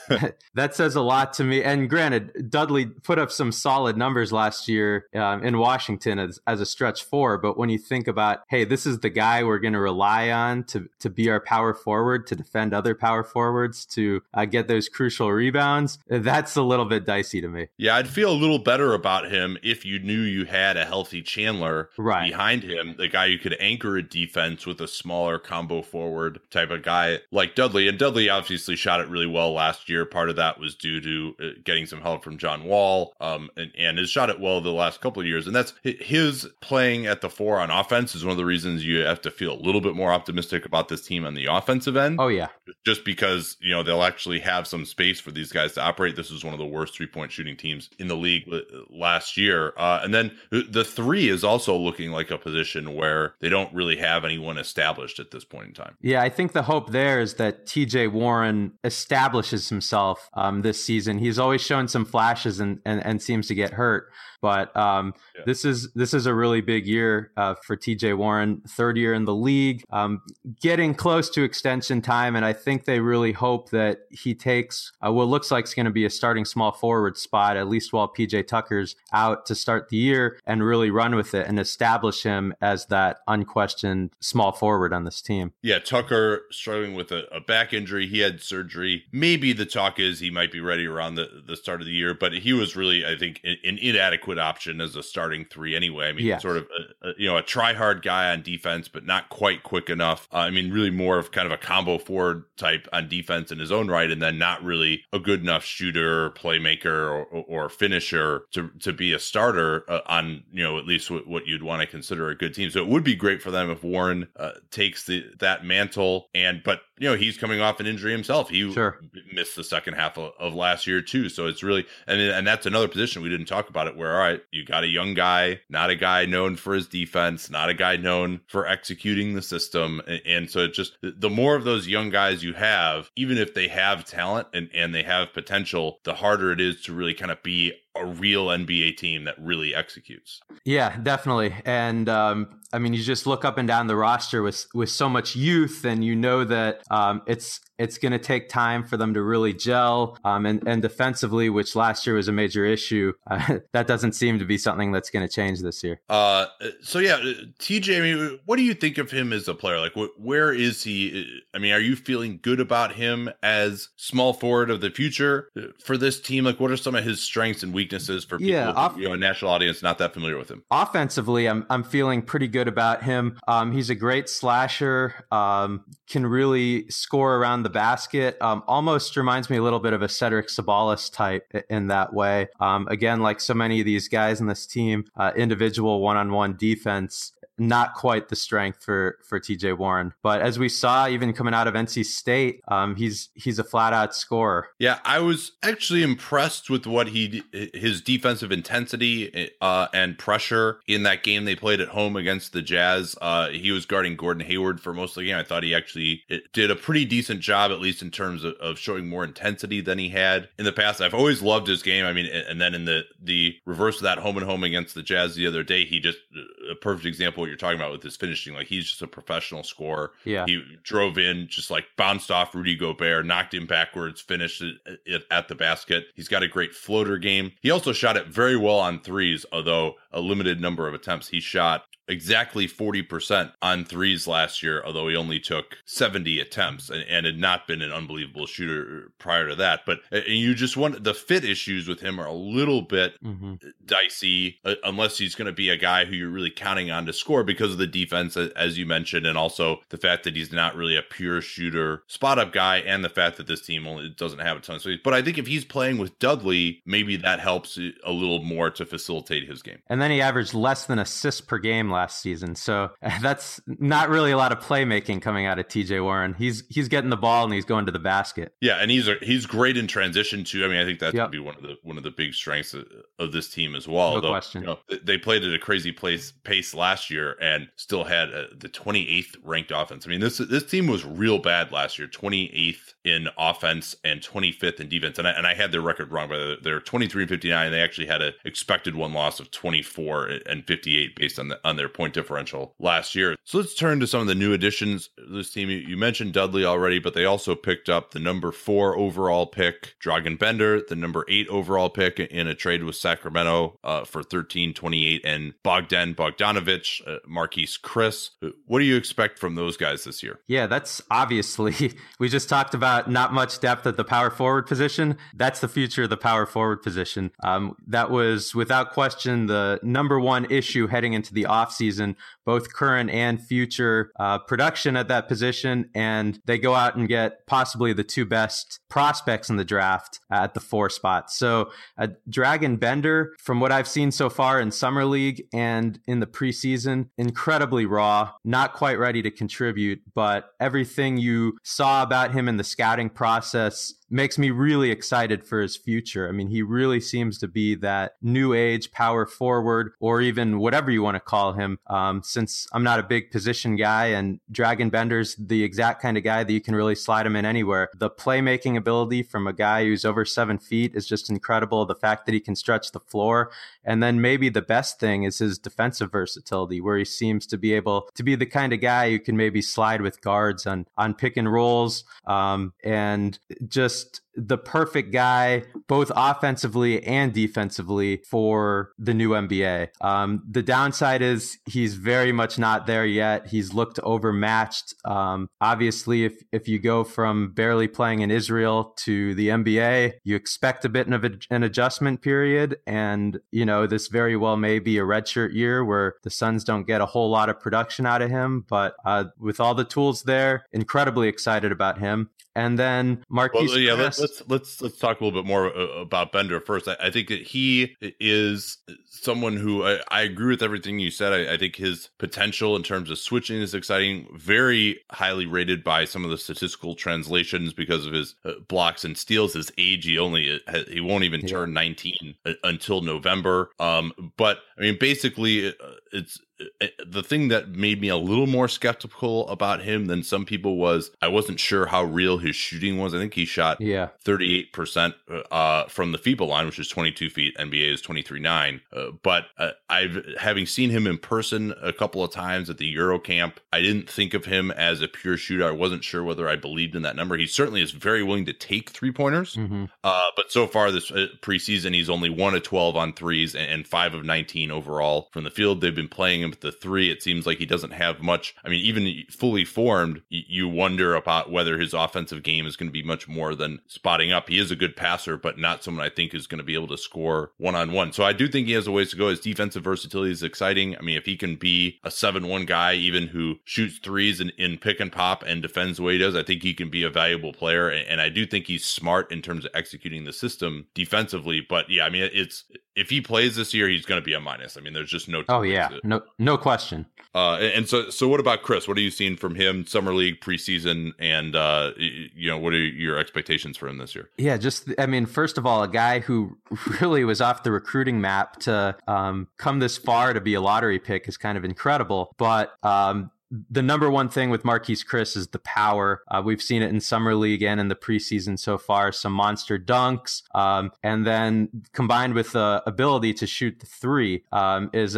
That says a lot to me. And granted, Dudley put up some solid numbers last year in Washington as a stretch four. But when you think about, hey, this is the guy we're going to rely on to be our power forward, to defend other power forwards, to get those crucial rebounds, that's a little bit dicey to me. Yeah, I'd feel a little better about him if you knew you had a healthy Chandler behind him, the guy you could anchor a defense with a smaller combo forward type of guy like Dudley. And Dudley obviously shot it really well last year. Part of that was due to getting some help from John Wall, and has shot it well the last couple of years. And that's his playing at the four on offense is one of the reasons you have to feel a little bit more optimistic about this team on the offensive end. Oh, yeah. Just because, they'll actually have some space for these guys to operate. This was one of the worst three-point shooting teams in the league last year. And then the three is also looking like a position where they don't really have anyone established at this point in time. Yeah, I think the hope there is that TJ Warren establishes himself this season. He's always shown some flashes and seems to get hurt. But this is a really big year for TJ Warren, third year in the league, getting close to extension time. And I think they really hope that he takes what looks like it's going to be a starting small forward spot, at least while PJ Tucker's out to start the year, and really run with it and establish him as that unquestioned small forward on this team. Yeah, Tucker struggling with a back injury. He had surgery. Maybe the talk is he might be ready around the start of the year, but he was really, I think, an inadequate option as a starting three anyway. I mean, sort of a try-hard guy on defense, but not quite quick enough. Really more of kind of a combo forward type on defense in his own right, and then not really a good enough shooter, playmaker, or finisher to be a starter on, at least what you'd want to consider a good team. So it would be great for them if Warren takes that mantle, but he's coming off an injury himself. He missed the second half of last year too. So it's really, and that's another position we didn't talk about it, where, all right, you got a young guy, not a guy known for his defense, not a guy known for executing the system. And so it just, the more of those young guys you have, even if they have talent and they have potential, the harder it is to really kind of be a real NBA team that really executes. Yeah, definitely. And you just look up and down the roster with so much youth, and that it's going to take time for them to really gel. And defensively, which last year was a major issue, that doesn't seem to be something that's going to change this year. TJ, what do you think of him as a player? Like, where is he? Are you feeling good about him as small forward of the future for this team? Like, what are some of his strengths and weaknesses for people, a national audience not that familiar with him? Offensively, I'm feeling pretty good about him. He's a great slasher, can really score around the basket. Almost reminds me a little bit of a Cedric Sabalas type in that way. Again, like so many of these guys in this team, individual one-on-one defense, not quite the strength for TJ Warren. But as we saw, even coming out of NC State, he's a flat out scorer. Yeah, I was actually impressed with what his defensive intensity and pressure in that game they played at home against the Jazz. He was guarding Gordon Hayward for most of the game. I thought he actually did a pretty decent job, at least in terms of showing more intensity than he had in the past. I've always loved his game. And then in the reverse of that, home and home against the Jazz the other day, he just a perfect example of what you're talking about with his finishing. Like, he's just a professional scorer. Yeah. He drove in, just like bounced off Rudy Gobert, knocked him backwards, finished it at the basket. He's got a great floater game. He also shot it very well on threes, although a limited number of attempts. He shot exactly 40% on threes last year, although he only took 70 attempts and had not been an unbelievable shooter prior to that. But you just want, the fit issues with him are a little bit dicey, unless he's going to be a guy who you're really counting on to score because of the defense, as you mentioned, and also the fact that he's not really a pure shooter, spot up guy, and the fact that this team only doesn't have a ton of space. But I think if he's playing with Dudley, maybe that helps a little more to facilitate his game. And then he averaged less than assists per game last season. So that's not really a lot of playmaking coming out of TJ Warren. He's getting the ball and he's going to the basket. Yeah, and he's great in transition too. I think that would be one of the big strengths of this team as well. No question. They played at a crazy pace last year and still had the 28th ranked offense. This team was real bad last year, 28th in offense and 25th in defense. And I had their record wrong, but they're 23-59. They actually had an expected win loss of 24-58 based on their their point differential last year. So let's turn to some of the new additions to this team. You mentioned Dudley already, but they also picked up the number 4 overall pick, Dragan Bender, the number 8 overall pick in a trade with Sacramento for 13-28, and Bogdan Bogdanovic, Marquise Chris. What do you expect from those guys this year? Yeah, that's obviously, we just talked about not much depth at the power forward position. That's the future of the power forward position. That was without question the number one issue heading into the offseason, both current and future production at that position. And they go out and get possibly the 2 best prospects in the draft at the 4 spot. So Dragan Bender, from what I've seen so far in Summer League and in the preseason, incredibly raw, not quite ready to contribute, but everything you saw about him in the scouting process makes me really excited for his future. I mean, he really seems to be that new age power forward, or even whatever you want to call him. Since I'm not a big position guy, and Dragan Bender's the exact kind of guy that you can really slide him in anywhere. The playmaking ability from a guy who's over 7 feet is just incredible. The fact that he can stretch the floor. And then maybe the best thing is his defensive versatility, where he seems to be able to be the kind of guy who can maybe slide with guards on pick and rolls, and just the perfect guy, both offensively and defensively, for the new NBA. The downside is he's very much not there yet. He's looked overmatched. Obviously, if you go from barely playing in Israel to the NBA, you expect a bit of an adjustment period. And, this very well may be a redshirt year where the Suns don't get a whole lot of production out of him. But with all the tools there, incredibly excited about him. And then Marquise Chris. Let's talk a little bit more about Bender first. I think that he is someone who I agree with everything you said. I think his potential in terms of switching is exciting, very highly rated by some of the statistical translations because of his blocks and steals. His age, he won't even turn 19 until November. But I mean, basically, it's the thing that made me a little more skeptical about him than some people was I wasn't sure how real his shooting was. I think he shot 38% from the FIBA line, which is 22 feet. NBA is 23.9. But having seen him in person a couple of times at the Euro camp, I didn't think of him as a pure shooter. I wasn't sure whether I believed in that number. He certainly is very willing to take 3-pointers. Mm-hmm. But so far this preseason, he's only 1 of 12 on threes and 5 of 19 overall from the field. They've been playing him at the 3. It seems like he doesn't have much. I mean, even fully formed, you wonder about whether his offensive game is going to be much more than spotting up. He is a good passer, but not someone I think is going to be able to score one-on-one. So I do think he has a ways to go. His defensive versatility is exciting. I mean, if he can be a 7-1 guy, even who shoots threes in pick and pop and defends the way he does, I think he can be a valuable player. And I do think he's smart in terms of executing the system defensively. But yeah, I mean, if he plays this year, he's going to be a minus. I mean, there's just no. Oh yeah, no question. And so what about Chris? What are you seeing from him, Summer League, preseason, and what are your expectations for him this year? Yeah, first of all, a guy who really was off the recruiting map to come this far to be a lottery pick is kind of incredible. But the number one thing with Marquise Chris is the power. We've seen it in Summer League and in the preseason so far, some monster dunks. And then combined with the ability to shoot the 3 is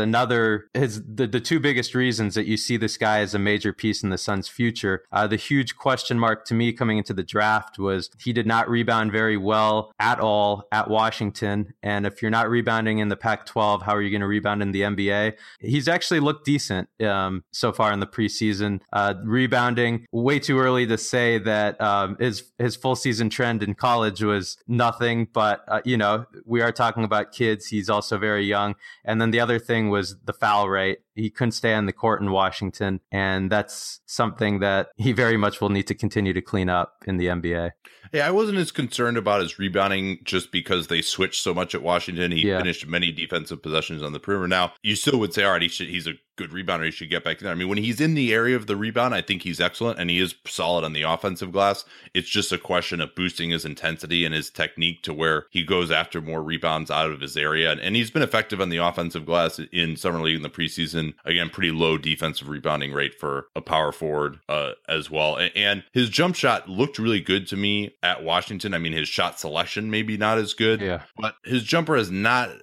the 2 biggest reasons that you see this guy as a major piece in the Suns' future. The huge question mark to me coming into the draft was he did not rebound very well at all at Washington. And if you're not rebounding in the Pac-12, how are you going to rebound in the NBA? He's actually looked decent so far in the preseason. Rebounding, way too early to say that his full season trend in college was nothing, but we are talking about kids. He's also very young. And then the other thing was the foul rate. He couldn't stay on the court in Washington, and that's something that he very much will need to continue to clean up in the NBA. Yeah, I wasn't as concerned about his rebounding just because they switched so much at Washington. He finished many defensive possessions on the perimeter. Now, you still would say, all right, he's a good rebounder. He should get back there. I mean, when he's in the area of the rebound, I think he's excellent, and he is solid on the offensive glass. It's just a question of boosting his intensity and his technique to where he goes after more rebounds out of his area. And he's been effective on the offensive glass in Summer League in the preseason. Again, pretty low defensive rebounding rate for a power forward as well. And his jump shot looked really good to me at Washington. I mean, his shot selection maybe not as good, but his jumper has not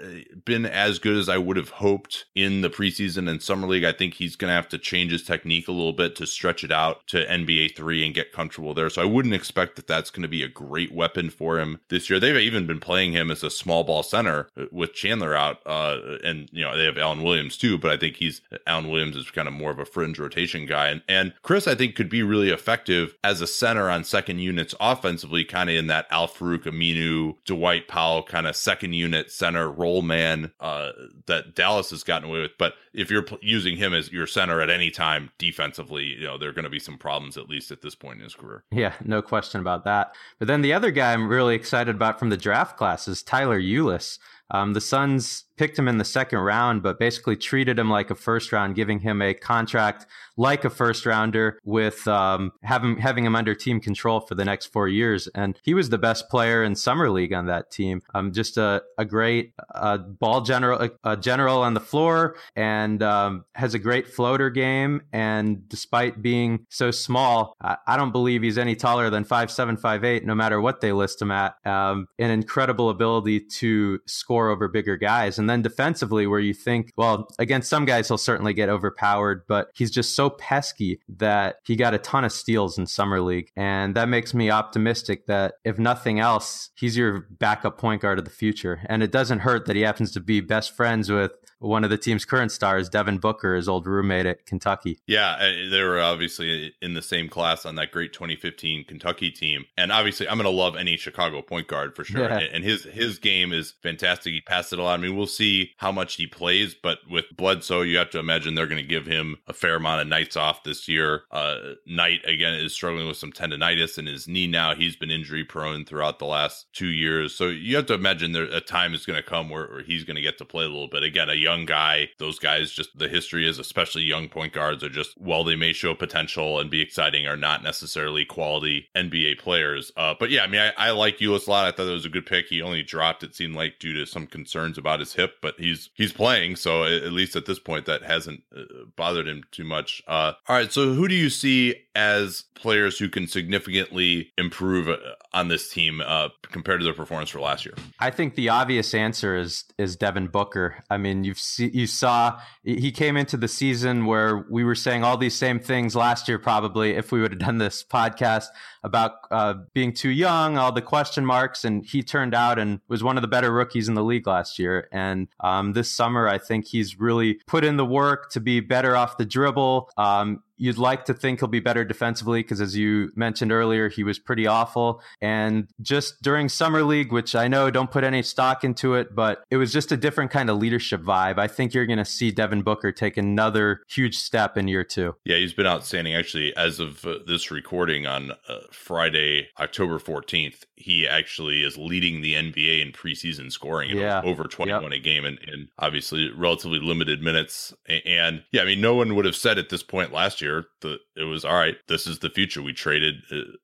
been as good as I would have hoped in the preseason and summer league. I think he's going to have to change his technique a little bit to stretch it out to NBA 3 and get comfortable there. So I wouldn't expect that that's going to be a great weapon for him this year. They've even been playing him as a small ball center with Chandler out. And, they have Alan Williams too, but I think Alan Williams is kind of more of a fringe rotation guy. And Chris, I think, could be really effective as a center on second units offensively, kind of in that Al-Farouq Aminu, Dwight Powell kind of second unit center role man that Dallas has gotten away with. But if you're using him as your center at any time defensively, there are going to be some problems, at least at this point in his career. Yeah, no question about that. But then the other guy I'm really excited about from the draft class is Tyler Ulis. The Suns picked him in the second round, but basically treated him like a first round, giving him a contract like a first rounder with having him under team control for the next 4 years. And he was the best player in summer league on that team. Just a great ball general on the floor, and has a great floater game. And despite being so small, I don't believe he's any taller than 5'7", 5'8", no matter what they list him at. An incredible ability to score over bigger guys. And then defensively, where you think, well, against some guys, he'll certainly get overpowered, but he's just so pesky that he got a ton of steals in summer league. And that makes me optimistic that if nothing else, he's your backup point guard of the future. And it doesn't hurt that he happens to be best friends with one of the team's current stars, Devin Booker, his old roommate at Kentucky. Yeah, they were obviously in the same class on that great 2015 Kentucky team. And obviously, I'm going to love any Chicago point guard for sure. Yeah. And his game is fantastic. He passed it a lot. I mean, we'll see how much he plays, but with Bledsoe, you have to imagine they're going to give him a fair amount of nights off this year. Knight, again, is struggling with some tendonitis in his knee now. He's been injury prone throughout the last 2 years. So you have to imagine a time is going to come where he's going to get to play a little bit. Again, a young guy, those guys, just the history is, especially young point guards, are just, while they may show potential and be exciting, are not necessarily quality NBA players. But yeah, I mean, I like Ulis a lot. I thought it was a good pick. He only dropped, it seemed like, due to some concerns about his hip, but he's playing. So at least at this point, that hasn't bothered him too much. All right. So who do you see as players who can significantly improve on this team compared to their performance for last year? I think the obvious answer is Devin Booker. I mean, you saw he came into the season where we were saying all these same things last year, probably, if we would have done this podcast, about being too young, all the question marks, and he turned out and was one of the better rookies in the league last year. And this summer, I think he's really put in the work to be better off the dribble. You'd like to think he'll be better defensively because, as you mentioned earlier, he was pretty awful. And just during summer league, which I know don't put any stock into it, but it was just a different kind of leadership vibe. I think you're going to see Devin Booker take another huge step in year 2. Yeah, he's been outstanding. Actually, as of this recording on Friday, October 14th, he actually is leading the NBA in preseason scoring. Over 21 a game, and obviously relatively limited minutes. And yeah, I mean, no one would have said at this point last year that it was, all right, this is the future. We traded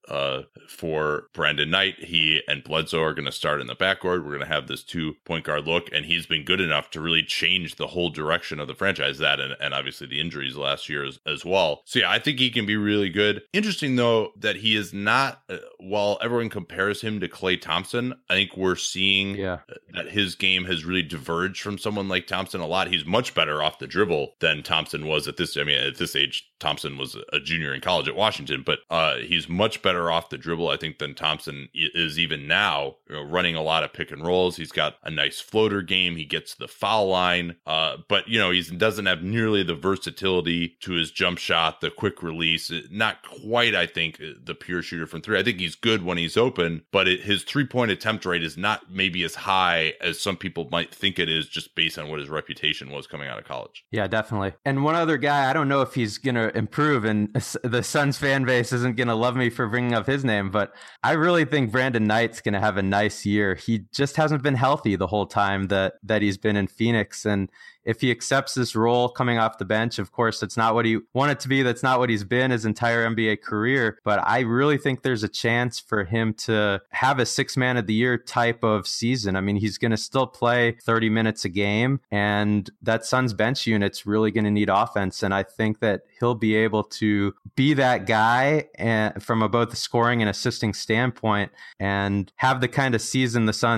for Brandon Knight. He and Bledsoe are going to start in the backcourt. We're going to have this 2-point guard look, and he's been good enough to really change the whole direction of the franchise. That and obviously the injuries last year as well. So yeah, I think he can be really good. Interesting though that he is not, while everyone compares him to Klay Thompson, I think we're seeing that his game has really diverged from someone like Thompson a lot. He's much better off the dribble than Thompson was at this age. Thompson was a junior in college at Washington, but he's much better off the dribble, I think, than Thompson is even now, running a lot of pick and rolls. He's got a nice floater game. He gets to the foul line, but he doesn't have nearly the versatility to his jump shot, the quick release. Not quite, I think, the pure shooter from three. I think he's good when he's open, but his 3-point attempt rate is not maybe as high as some people might think it is, just based on what his reputation was coming out of college. Yeah, definitely. And one other guy, I don't know if he's going to improve, and the Suns fan base isn't going to love me for bringing up his name, but I really think Brandon Knight's going to have a nice year. He just hasn't been healthy the whole time that he's been in Phoenix, and if he accepts this role coming off the bench, of course, that's not what he wanted to be. That's not what he's been his entire NBA career. But I really think there's a chance for him to have a 6-man of the year type of season. I mean, he's going to still play 30 minutes a game, and that Suns bench unit's really going to need offense. And I think that he'll be able to be that guy from both the scoring and assisting standpoint, and have the kind of season the Suns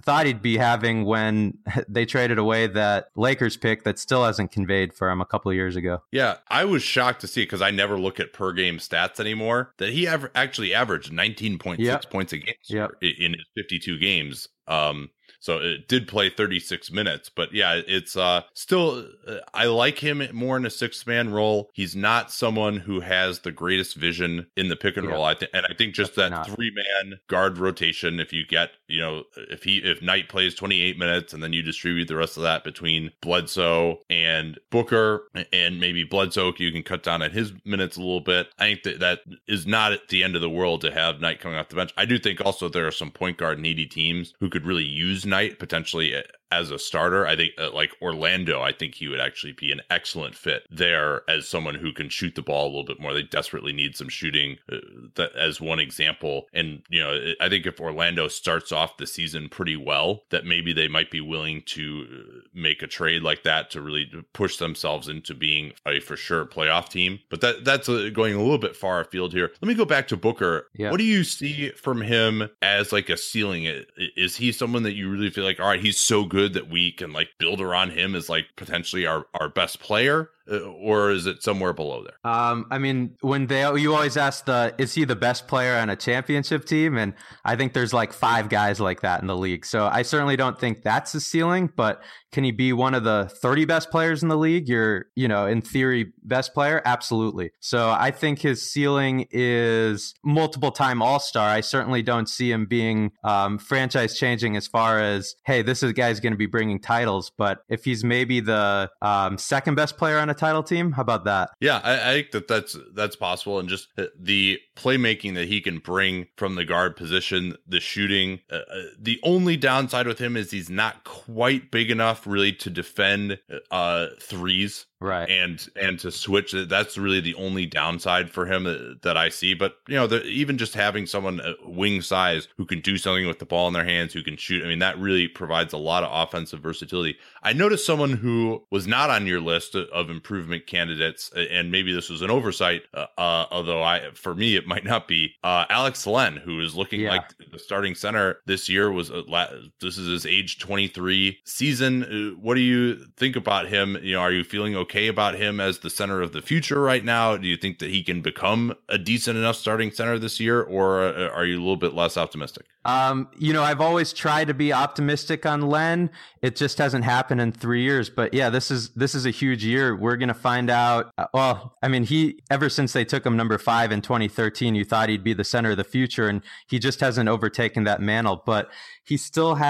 thought he'd be having when they traded away that Lakers pick that still hasn't conveyed for him a couple of years ago. Yeah, I was shocked to see, because I never look at per game stats anymore, that he actually averaged 19.6 points a game in his 52 games. So it did play 36 minutes, but yeah, it's still, I like him more in a 6-man role. He's not someone who has the greatest vision in the pick and roll. I think just that 3-man guard rotation, if you get, if Knight plays 28 minutes and then you distribute the rest of that between Bledsoe and Booker, and maybe Bledsoe, you can cut down on his minutes a little bit. I think that is not at the end of the world to have Knight coming off the bench. I do think also there are some point guard needy teams who could really use Knight potentially as a starter. I think like Orlando, I think he would actually be an excellent fit there as someone who can shoot the ball a little bit more. They desperately need some shooting, that as one example. And, I think if Orlando starts off the season pretty well, that maybe they might be willing to make a trade like that to really push themselves into being a for sure playoff team. But that's going a little bit far afield here. Let me go back to Booker. Yeah. What do you see from him as like a ceiling? Is he someone that you really feel like, all right, he's so good that we can like build around him as like potentially our best player? Or is it somewhere below there? I mean, you always ask is he the best player on a championship team? And I think there's like 5 guys like that in the league. So I certainly don't think that's the ceiling, but can he be one of the 30 best players in the league? You're, in theory, best player? Absolutely. So I think his ceiling is multiple time All-Star. I certainly don't see him being franchise changing as far as, hey, this is a guy's going to be bringing titles. But if he's maybe the second best player on a title team, how about that? Yeah, I think that's possible. And just the playmaking that he can bring from the guard position, the shooting. The only downside with him is he's not quite big enough really to defend threes. Right. And to switch, that's really the only downside for him that I see. But, even just having someone wing size who can do something with the ball in their hands, who can shoot, I mean, that really provides a lot of offensive versatility. I noticed someone who was not on your list of improvement candidates, and maybe this was an oversight, although for me, it might not be, Alex Len, who is looking like the starting center this year. This is his age 23 season. What do you think about him? Are you feeling okay about him as the center of the future right now? Do you think that he can become a decent enough starting center this year, or are you a little bit less optimistic? I've always tried to be optimistic on Len. It just hasn't happened in 3 years. But yeah, this is a huge year. We're going to find out. Ever since they took him number 5 in 2013, you thought he'd be the center of the future, and he just hasn't overtaken that mantle. But he's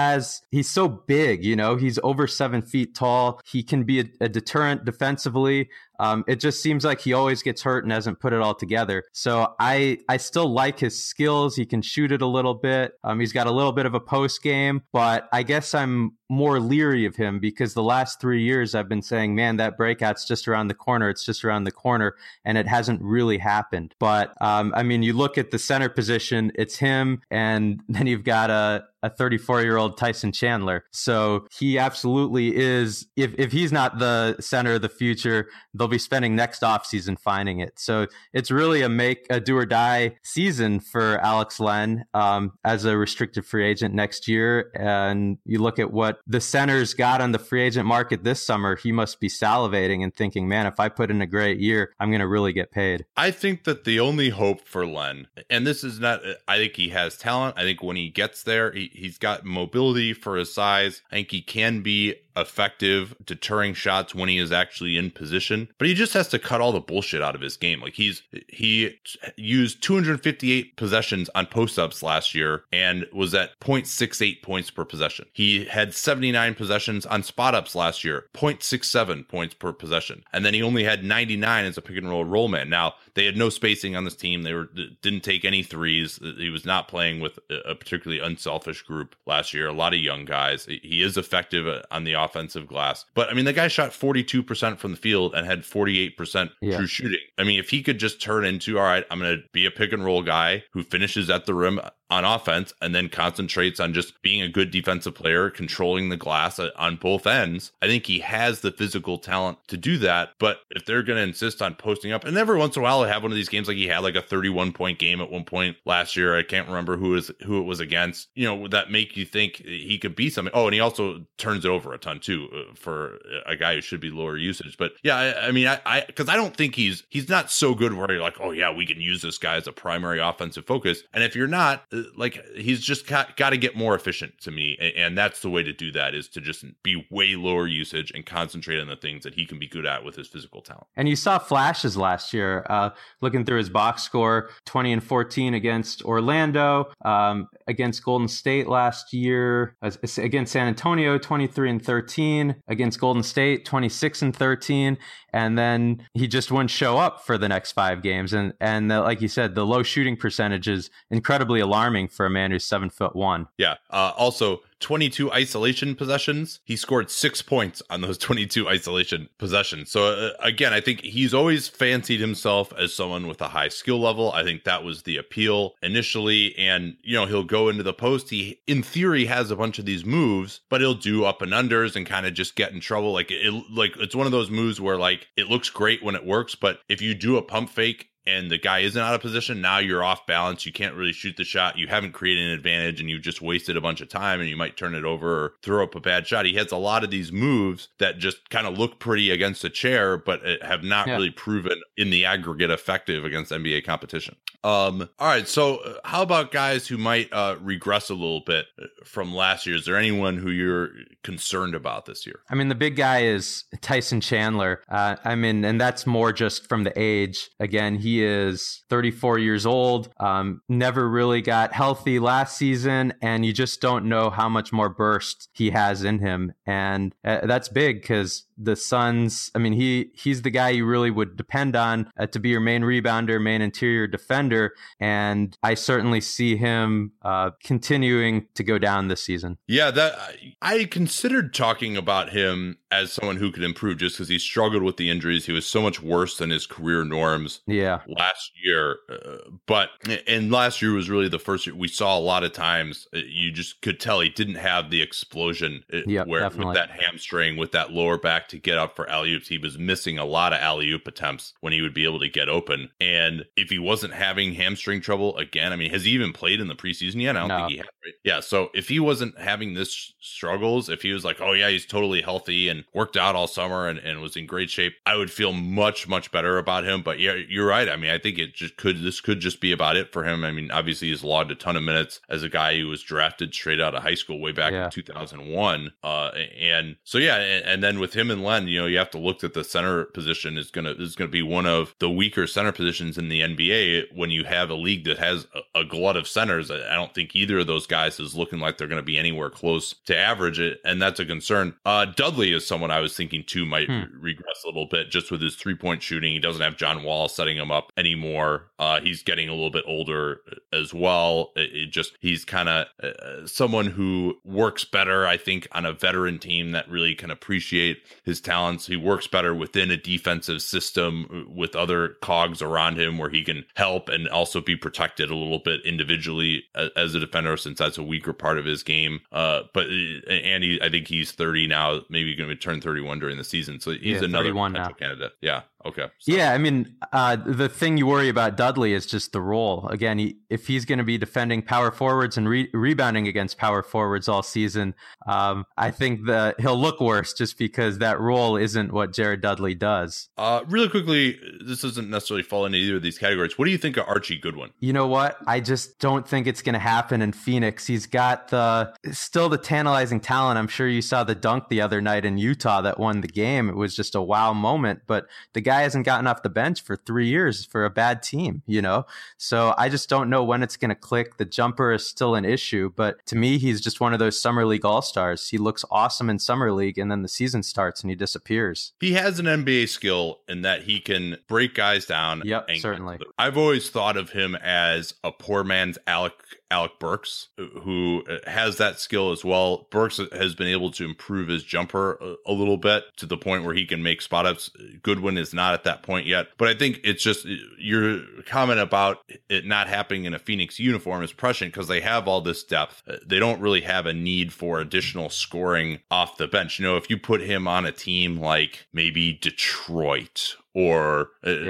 so big, he's over 7 feet tall. He can be a deterrent defensively. It just seems like he always gets hurt and hasn't put it all together. So I still like his skills. He can shoot it a little bit. He's got a little bit of a post game, but I guess I'm more leery of him because the last 3 years I've been saying, man, that breakout's just around the corner. It's just around the corner. And it hasn't really happened. But you look at the center position, it's him. And then you've got a 34-year-old Tyson Chandler. So he absolutely is. If he's not the center of the future, they'll be spending next offseason finding it. So it's really a do or die season for Alex Len as a restricted free agent next year. And you look at what the centers got on the free agent market this summer, he must be salivating and thinking, man, if I put in a great year, I'm going to really get paid. I think that the only hope for Len, and this is not, I think he has talent. I think when he gets there, he's got mobility for his size. I think he can be effective deterring shots when he is actually in position, but he just has to cut all the bullshit out of his game. Like he used 258 possessions on post-ups last year and was at 0.68 points per possession. He had 79 possessions on spot-ups last year, 0.67 points per possession. And then he only had 99 as a pick and roll man. Now, they had no spacing on this team. They didn't take any threes. He was not playing with a particularly unselfish group last year. A lot of young guys. He is effective on the offensive glass. But the guy shot 42% from the field and had 48% true shooting. If he could just turn into, all right, I'm going to be a pick and roll guy who finishes at the rim. on offense and then concentrates on just being a good defensive player, controlling the glass on both ends. I think he has the physical talent to do that. But if they're going to insist on posting up, and every once in a while, he'll have one of these games like he had like a 31-point game at one point last year. I can't remember who it was against, that make you think he could be something. Oh, and he also turns it over a ton too for a guy who should be lower usage. But yeah, I mean, because I don't think he's not so good where you're like, oh yeah, we can use this guy as a primary offensive focus. And if you're not, like, he's just got to get more efficient to me. And that's the way to do that, is to just be way lower usage and concentrate on the things that he can be good at with his physical talent. And you saw flashes last year, looking through his box score, 20-14 against Orlando, against Golden State last year, against San Antonio, 23-13, against Golden State, 26-13. And then he just wouldn't show up for the next 5 games. And like you said, the low shooting percentage is incredibly alarming for a man who's 7'1". Yeah. Also, 22 isolation possessions. He scored 6 points on those 22 isolation possessions. So again, I think he's always fancied himself as someone with a high skill level. I think that was the appeal initially. And, he'll go into the post. He, in theory, has a bunch of these moves, but he'll do up and unders and kind of just get in trouble. Like it's one of those moves where like it looks great when it works, but if you do a pump fake and the guy isn't out of position, now you're off balance. You can't really shoot the shot. You haven't created an advantage, and you've just wasted a bunch of time, and you might turn it over or throw up a bad shot. He has a lot of these moves that just kind of look pretty against a chair, but have not really proven in the aggregate effective against NBA competition. All right. So how about guys who might regress a little bit from last year? Is there anyone who you're concerned about this year? I mean, the big guy is Tyson Chandler. And that's more just from the age. Again, he is 34 years old, never really got healthy last season, and you just don't know how much more burst he has in him. And that's big because the Suns, I mean, he's the guy you really would depend on to be your main rebounder, main interior defender. And I certainly see him continuing to go down this season. Yeah, that I considered talking about him as someone who could improve just because he struggled with the injuries. He was so much worse than his career norms last year. And last year was really the first year we saw a lot of times you just could tell he didn't have the explosion with that hamstring, with that lower back to get up for alley-oops. He was missing a lot of alley-oop attempts when he would be able to get open. And if he wasn't having hamstring trouble again, I mean, has he even played in the preseason yet? I don't think he had. Right? Yeah. So if he wasn't having this struggles, if he was like, oh yeah, he's totally healthy and worked out all summer and was in great shape, I would feel much, much better about him. But yeah, you're right. I mean, I think this could just be about it for him. I mean, obviously he's logged a ton of minutes as a guy who was drafted straight out of high school way back in 2001. And so, yeah. And then with him and Len, you have to look at the center position is going to be one of the weaker center positions in the NBA when you have a league that has a glut of centers. I don't think either of those guys is looking like they're going to be anywhere close to average it. And that's a concern. Dudley is someone I was thinking too might regress a little bit just with his 3-point shooting. He doesn't have John Wall setting him up anymore. He's getting a little bit older as well. He's kind of someone who works better, I think, on a veteran team that really can appreciate his talents. He works better within a defensive system with other cogs around him where he can help and also be protected a little bit individually as a defender, since that's a weaker part of his game. But Andy, I think he's 30 now, maybe going to turn 31 during the season. So he's another potential candidate. Yeah. Okay. So. Yeah. I mean, the thing you worry about Dudley is just the role. Again, if he's going to be defending power forwards and rebounding against power forwards all season, I think he'll look worse just because that role isn't what Jared Dudley does. Really quickly, this doesn't necessarily fall into either of these categories. What do you think of Archie Goodwin? You know what? I just don't think it's going to happen in Phoenix. He's got still the tantalizing talent. I'm sure you saw the dunk the other night in Utah that won the game. It was just a wow moment, but the guy hasn't gotten off the bench for 3 years for a bad team, So I just don't know when it's going to click. The jumper is still an issue, but to me, he's just one of those summer league all-stars. He looks awesome in summer league, and then the season starts and he disappears. He has an NBA skill in that he can break guys down. Yep, certainly. I've always thought of him as a poor man's Alec Alec Burks, who has that skill as well. Burks has been able to improve his jumper a little bit to the point where he can make spot ups. Goodwin is not at that point yet. But I think it's just your comment about it not happening in a Phoenix uniform is prescient because they have all this depth. They don't really have a need for additional scoring off the bench. You know, if you put him on a team like maybe Detroit or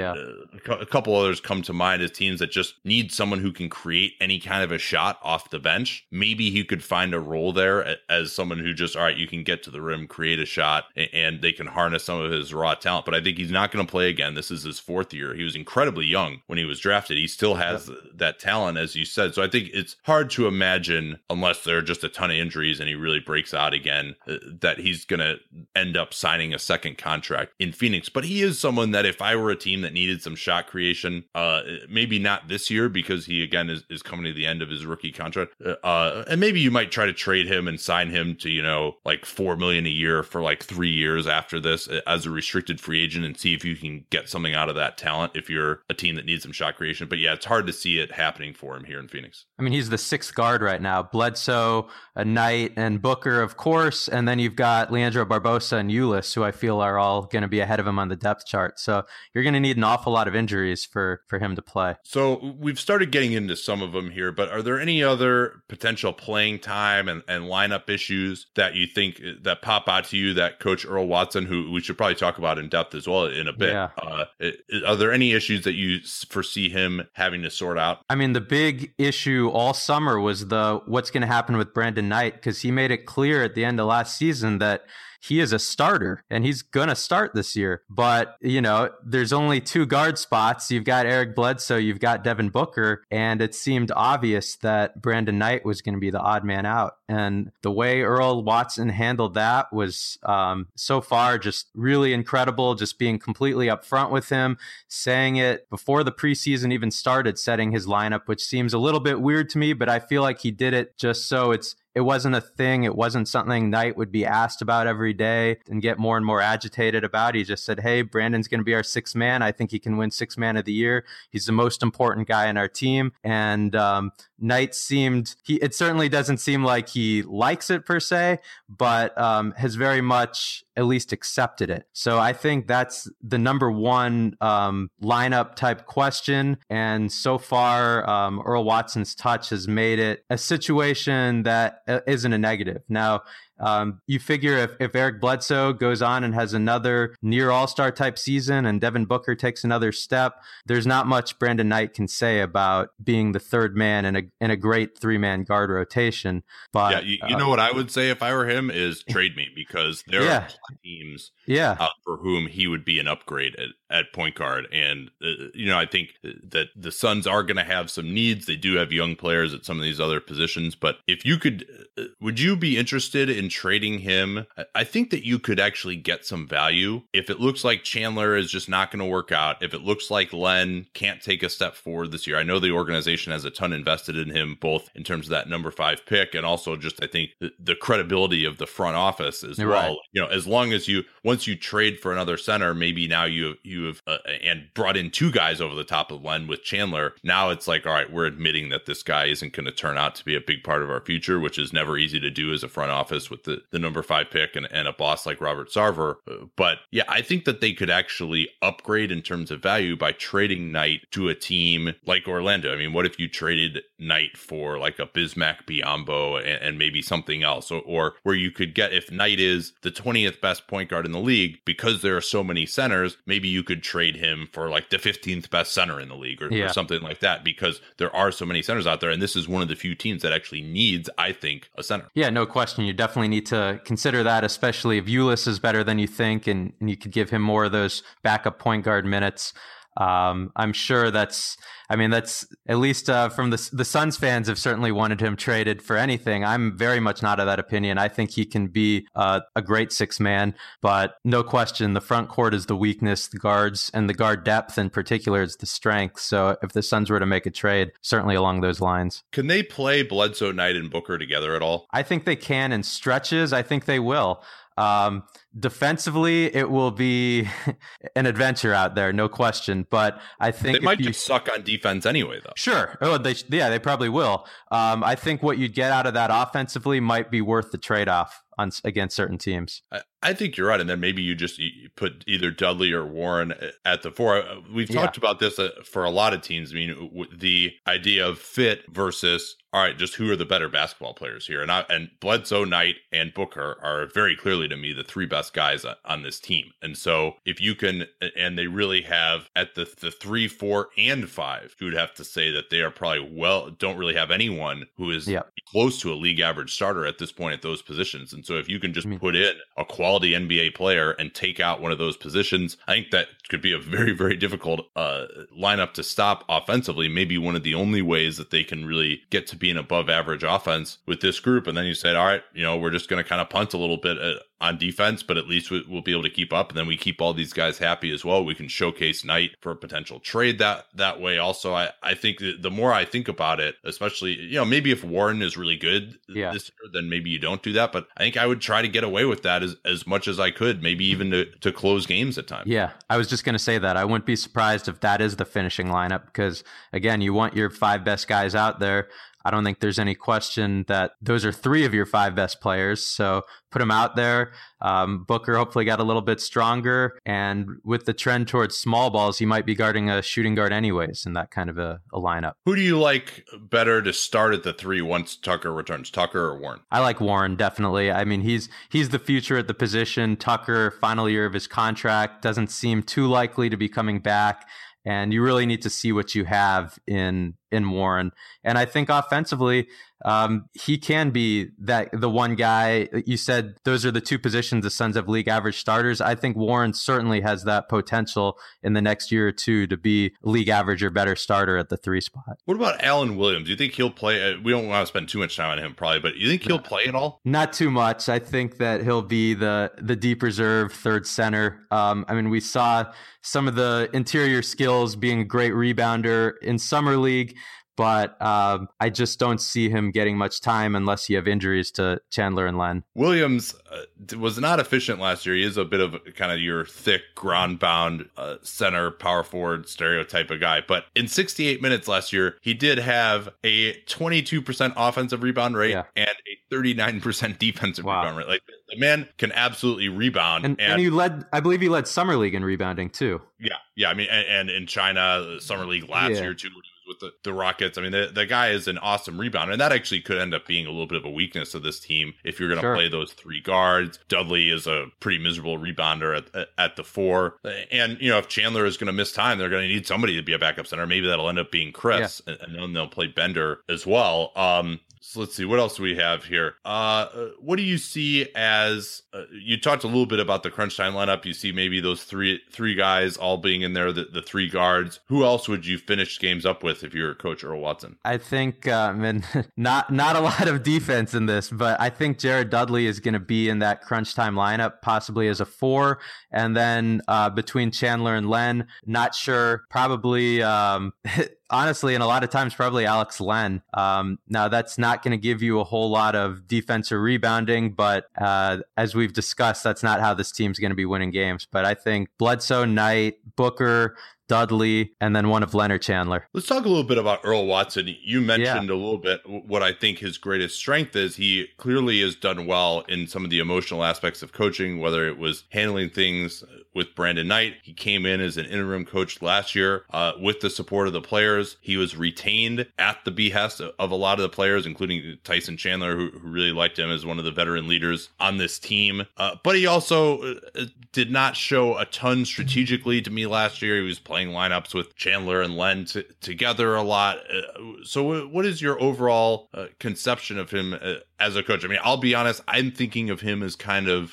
a couple others come to mind as teams that just need someone who can create any kind of a shot off the bench. Maybe he could find a role there as someone who just, all right, you can get to the rim, create a shot, and they can harness some of his raw talent. But I think he's not going to play again. This is his fourth year. He was incredibly young when he was drafted. He still has that talent, as you said. So I think it's hard to imagine, unless there are just a ton of injuries and he really breaks out again, that he's going to end up signing a second contract in Phoenix. But he is someone that if I were a team that needed some shot creation, maybe not this year because he again is coming to the end of his rookie contract, and maybe you might try to trade him and sign him to, you know, like $4 million a year for like 3 years after this as a restricted free agent and see if you can get something out of that talent if you're a team that needs some shot creation. But yeah, it's hard to see it happening for him here in Phoenix. I mean, he's the sixth guard right now. Bledsoe, Knight, and Booker, of course, and then you've got Leandro Barbosa and Ulis, who I feel are all going to be ahead of him on the depth chart. So you're going to need an awful lot of injuries for him to play. So we've started getting into some of them here, but are there any other potential playing time and lineup issues that you think that pop out to you that Coach Earl Watson, who we should probably talk about in depth as well in a bit, are there any issues that you foresee him having to sort out? I mean, the big issue all summer was what's going to happen with Brandon Knight, because he made it clear at the end of last season that he is a starter and he's going to start this year. But, you know, there's only 2 guard spots. You've got Eric Bledsoe, you've got Devin Booker, and it seemed obvious that Brandon Knight was going to be the odd man out. And the way Earl Watson handled that was so far just really incredible, just being completely upfront with him, saying it before the preseason even started, setting his lineup, which seems a little bit weird to me, but I feel like he did it just so it wasn't a thing. It wasn't something Knight would be asked about every day and get more and more agitated about. He just said, hey, Brandon's going to be our 6th man. I think he can win 6th man of the year. He's the most important guy in our team. And Knight it certainly doesn't seem like he likes it per se, but has very much at least accepted it. So I think that's the number one lineup type question. And so far, Earl Watson's touch has made it a situation that isn't a negative. Now, you figure if Eric Bledsoe goes on and has another near all-star type season and Devin Booker takes another step, there's not much Brandon Knight can say about being the 3rd man in a great 3-man guard rotation. But yeah, you know what I would say if I were him is trade me, because there are teams for whom he would be an upgrade at point guard. And, I think that the Suns are going to have some needs. They do have young players at some of these other positions. But if you could, would you be interested in trading him? I think that you could actually get some value if it looks like Chandler is just not going to work out. If it looks like Len can't take a step forward this year. I know the organization has a ton invested in him, both in terms of that number 5 pick and also just, I think, the credibility of the front office as well. Right. As long as once you trade for another center, maybe now you have and brought in 2 guys over the top of Len with Chandler. Now it's like, all right, we're admitting that this guy isn't going to turn out to be a big part of our future, which is never easy to do as a front office with the number 5 pick and a boss like Robert Sarver. But yeah, I think that they could actually upgrade in terms of value by trading Knight to a team like Orlando. I mean, what if you traded Knight for like a Bismack Biyombo and maybe something else, or where you could get, if Knight is the 20th best point guard in the league, because there are so many centers, maybe you could trade him for like the 15th best center in the league or something like that, because there are so many centers out there. And this is one of the few teams that actually needs, I think, a center. Yeah, no question. You definitely need to consider that, especially if Ulis is better than you think and you could give him more of those backup point guard minutes. I'm sure that's at least from the Suns fans have certainly wanted him traded for anything. I'm very much not of that opinion. I think he can be a great 6th man, but no question, the front court is the weakness, the guards and the guard depth in particular is the strength. So if the Suns were to make a trade, certainly along those lines. Can they play Bledsoe, Knight, and Booker together at all? I think they can in stretches. I think they will. Defensively, it will be an adventure out there, no question. But I think they might just suck on defense anyway, though. Sure. Oh, they probably will. I think what you'd get out of that offensively might be worth the trade-off against certain teams. I think you're right. And then maybe you put either Dudley or Warren at the 4. We've talked about this for a lot of teams. I mean, the idea of fit versus, all right, just who are the better basketball players here? And Bledsoe, Knight, and Booker are very clearly to me the 3 best guys on this team. And so if you can, and they really have at the 3, 4, and 5, you would have to say that they are probably don't really have anyone who is close to a league average starter at this point at those positions. And so if you can just put in a quality NBA player and take out one of those positions, I think that could be a very, very difficult lineup to stop offensively. Maybe one of the only ways that they can really get to be an above average offense with this group. And then you said, all right, we're just going to kind of punt a little bit on defense, but at least we'll be able to keep up. And then we keep all these guys happy as well. We can showcase Knight for a potential trade that way. Also, I think that the more I think about it, especially, maybe if Warren is really good this year, then maybe you don't do that. But I think I would try to get away with that as much as I could, maybe even to close games at times. Yeah, I was just going to say that. I wouldn't be surprised if that is the finishing lineup because, again, you want your 5 best guys out there. I don't think there's any question that those are 3 of your 5 best players. So put them out there. Booker hopefully got a little bit stronger. And with the trend towards small balls, he might be guarding a shooting guard anyways in that kind of a lineup. Who do you like better to start at the 3 once Tucker returns, Tucker or Warren? I like Warren, definitely. I mean, he's the future at the position. Tucker, final year of his contract, doesn't seem too likely to be coming back. And you really need to see what you have in Warren. And I think offensively, he can be the one guy. You said those are the 2 positions the Suns have league average starters. I think Warren certainly has that potential in the next year or 2 to be league average or better starter at the 3 spot. What about Alan Williams? Do you think he'll play? We don't want to spend too much time on him probably, but you think he'll play at all? Not too much. I think that he'll be the deep reserve 3rd center. I mean, we saw some of the interior skills, being a great rebounder in summer league. But I just don't see him getting much time unless you have injuries to Chandler and Len. Williams was not efficient last year. He is a bit of kind of your thick, ground-bound center, power forward stereotype of guy. But in 68 minutes last year, he did have a 22% offensive rebound rate and a 39% defensive rebound rate. Like, the man can absolutely rebound. And he I believe he led Summer League in rebounding too. Yeah. I mean, and in China, Summer League last year too, with the Rockets. I mean, the guy is an awesome rebounder, and that actually could end up being a little bit of a weakness of this team if you're going to play those 3 guards. Dudley is a pretty miserable rebounder at the 4. And, if Chandler is going to miss time, they're going to need somebody to be a backup center. Maybe that'll end up being Chris, and then they'll play Bender as well. So let's see, what else do we have here? What do you see as, you talked a little bit about the crunch time lineup. You see maybe those three guys all being in there, the 3 guards. Who else would you finish games up with if you're Coach Earl Watson? I think, not a lot of defense in this, but I think Jared Dudley is going to be in that crunch time lineup, possibly as a 4. And then between Chandler and Len, not sure, probably... honestly, and a lot of times probably Alex Len. Now, that's not going to give you a whole lot of defense or rebounding, but as we've discussed, that's not how this team's going to be winning games. But I think Bledsoe, Knight, Booker, Dudley, and then one of Leonard Chandler. Let's talk a little bit about Earl Watson. You mentioned a little bit what I think his greatest strength is. He clearly has done well in some of the emotional aspects of coaching, whether it was handling things with Brandon Knight. He came in as an interim coach last year with the support of the players. He was retained at the behest of a lot of the players, including Tyson Chandler, who really liked him as one of the veteran leaders on this team. But he also did not show a ton strategically to me last year. He was playing lineups with Chandler and Len together a lot. So what is your overall conception of him as a coach? I mean, I'll be honest, I'm thinking of him as kind of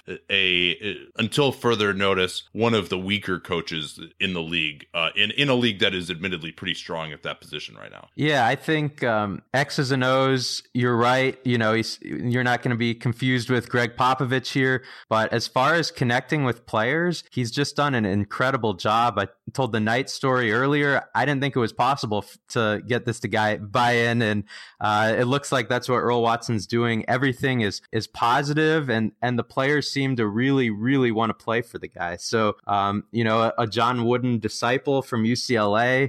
until further notice, one of the weaker coaches in the league, in a league that is admittedly pretty strong at that position right now. Yeah, I think X's and O's, you're right. You're not going to be confused with Greg Popovich here, but as far as connecting with players, he's just done an incredible job. told the Knight story earlier, I didn't think it was possible to get this to buy in, and it looks like that's what Earl Watson's doing. Everything is positive, and the players seem to really, really want to play for the guy. So, a John Wooden disciple from UCLA,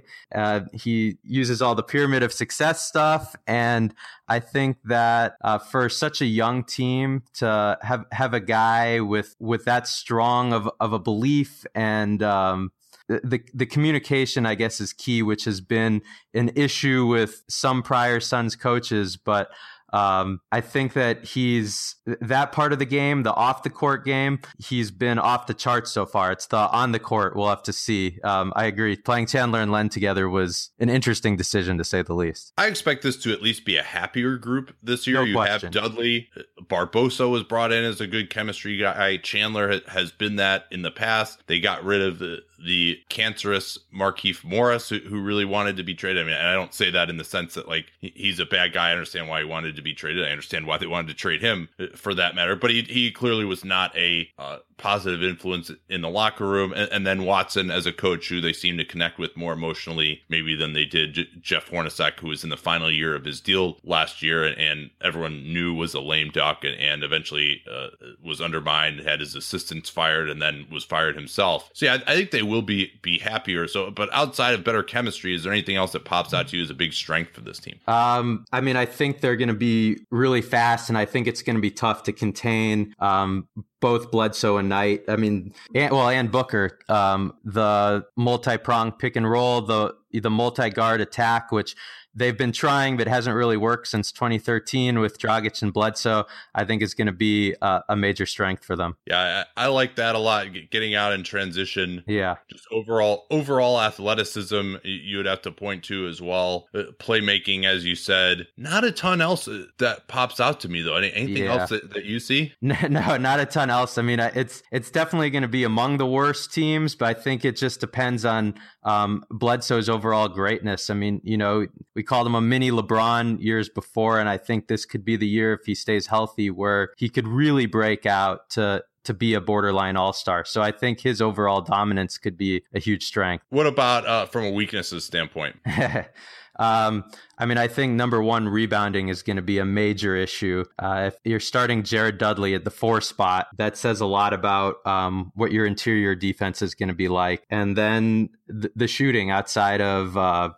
he uses all the pyramid of success stuff, and I think that for such a young team to have a guy with that strong of a belief, and the communication, I guess, is key, which has been an issue with some prior Suns coaches, but I think that he's that part of the game, the off the court game, he's been off the charts so far. It's the on the court we'll have to see. I agree. Playing Chandler and Len together was an interesting decision, to say the least. I expect this to at least be a happier group this year. No you question. have Dudley. Barbosa was brought in as a good chemistry guy. Chandler has been that in the past. They got rid of the cancerous Markieff Morris, who really wanted to be traded. I mean, I don't say that in the sense that like he's a bad guy. I understand why he wanted to be traded. I understand why they wanted to trade him, for that matter. But he clearly was not a positive influence in the locker room. And then Watson as a coach, who they seem to connect with more emotionally maybe than they did Jeff Hornacek, who was in the final year of his deal last year and everyone knew was a lame duck and eventually was undermined, had his assistants fired, and then was fired himself. So yeah, I think they will be happier. So, but outside of better chemistry, is there anything else that pops out to you as a big strength for this team? I mean, I think they're going to be really fast, and I think it's going to be tough to contain both Bledsoe and Knight. I mean, and Booker. The multi-pronged pick and roll, the multi-guard attack, which they've been trying but hasn't really worked since 2013 with Dragic and Bledsoe, I think is going to be a major strength for them. Yeah, I like that a lot. Getting out in transition. Yeah. Just overall athleticism you would have to point to as well. Playmaking, as you said. Not a ton else that pops out to me, though. Anything else that you see? No, not a ton else. I mean, it's definitely going to be among the worst teams, but I think it just depends on Bledsoe's overall greatness. I mean, we called him a mini LeBron years before, and I think this could be the year, if he stays healthy, where he could really break out to be a borderline all-star. So I think his overall dominance could be a huge strength. What about from a weaknesses standpoint? I mean, I think number one, rebounding is going to be a major issue. If you're starting Jared Dudley at the 4 spot, that says a lot about what your interior defense is going to be like. And then the shooting outside of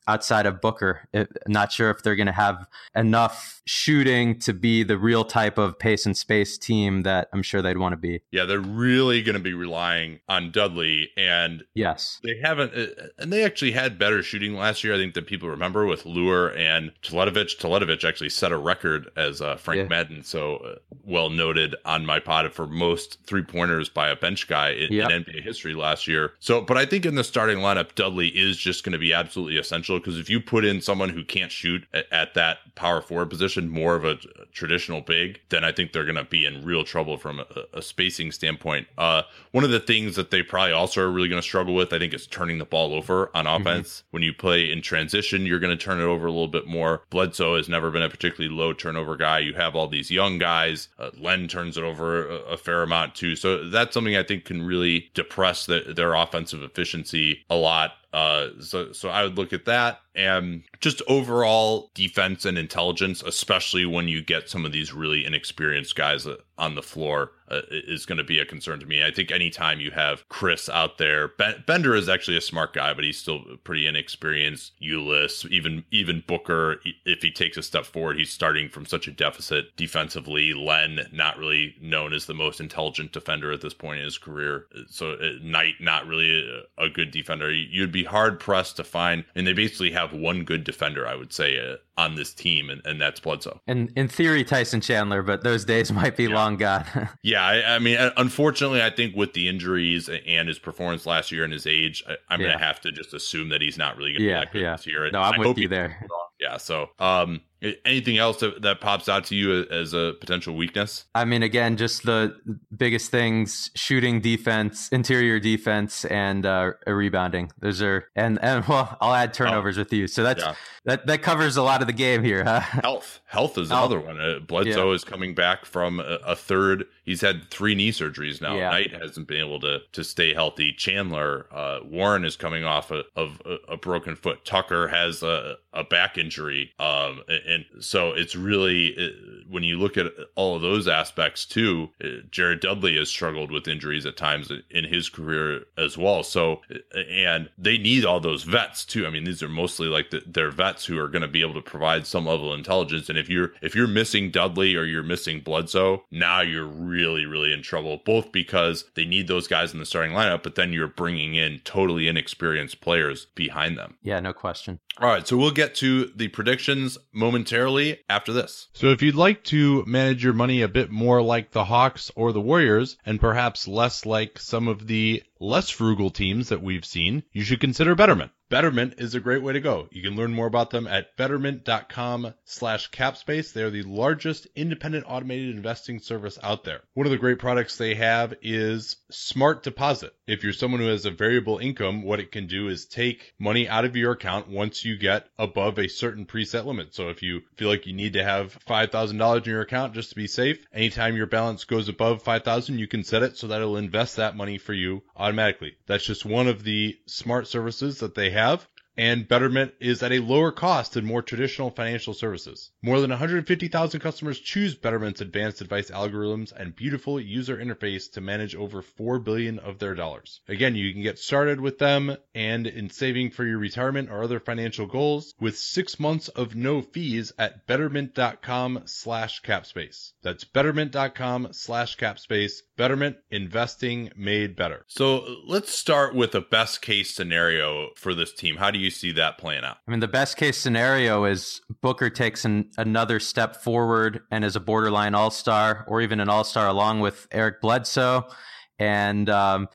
Booker. Not sure if they're going to have enough shooting to be the real type of pace and space team that I'm sure they'd want to be. Yeah, they're really going to be relying on Dudley, and yes, they haven't. And they actually had better shooting last year, I think, than people remember, with Lure and Teletovic. Teletovic actually set a record as Frank Madden so well noted on my pod for most 3-pointers by a bench guy in NBA history last year. So, but I think in the starting lineup, Dudley is just going to be absolutely essential, because if you put in someone who can't shoot at that power forward position, more of a traditional big, then I think they're going to be in real trouble from a spacing standpoint. One of the things that they probably also are really going to struggle with, I think, is turning the ball over on offense. When you play in transition, you're going to turn it over a little bit more. Bledsoe has never been a particularly low turnover guy. You have all these young guys. Len turns it over a fair amount too. So that's something I think can really depress their offensive efficiency a lot. So I would look at that, and just overall defense and intelligence, especially when you get some of these really inexperienced guys on the floor, is going to be a concern to me. I think anytime you have Chris out there, Bender is actually a smart guy, but he's still pretty inexperienced. Ulis, even Booker, if he takes a step forward, he's starting from such a deficit defensively. Len, not really known as the most intelligent defender at this point in his career. So Knight, not really a good defender. You'd be hard pressed to find, and they basically have one good defender, I would say, on this team, and that's Bledsoe. And in theory, Tyson Chandler, but those days might be long gone. Yeah, I mean, unfortunately, I think with the injuries and his performance last year and his age, I'm going to have to just assume that he's not really going to be that good this year. No, I'm with you there. Yeah, so Anything else that pops out to you as a potential weakness? I mean, again, just the biggest things: shooting, defense, interior defense, and rebounding. Those are and well, I'll add turnovers with you. So that covers a lot of the game here. Huh? Health is another one. Bledsoe is coming back from a third. He's had 3 knee surgeries now. Knight hasn't been able to stay healthy. Chandler, Warren is coming off of a broken foot. Tucker has a back injury. And so it's really, when you look at all of those aspects too, Jared Dudley has struggled with injuries at times in his career as well. So, and they need all those vets too. I mean, these are mostly like their vets who are going to be able to provide some level of intelligence. And if you're missing Dudley or you're missing Bledsoe, now you're really, really in trouble, both because they need those guys in the starting lineup, but then you're bringing in totally inexperienced players behind them. Yeah, no question. All right, so we'll get to the predictions momentarily after this. So if you'd like to manage your money a bit more like the Hawks or the Warriors, and perhaps less like some of the less frugal teams that we've seen, you should consider Betterment. Betterment is a great way to go. You can learn more about them at betterment.com/capspace. They are the largest independent automated investing service out there. One of the great products they have is Smart Deposit. If you're someone who has a variable income, what it can do is take money out of your account once you get above a certain preset limit. So if you feel like you need to have $5,000 in your account just to be safe, anytime your balance goes above $5,000, you can set it so that it'll invest that money for you automatically. That's just one of the smart services that they have. And Betterment is at a lower cost than more traditional financial services. More than 150,000 customers choose Betterment's advanced advice algorithms and beautiful user interface to manage over $4 billion of their dollars. Again, you can get started with them and in saving for your retirement or other financial goals with 6 months of no fees at betterment.com/capspace. That's betterment.com/capspace. Betterment, investing made better. So let's start with a best case scenario for this team. How do you see that playing out? I mean, the best case scenario is Booker takes another step forward and is a borderline all-star or even an all-star along with Eric Bledsoe. And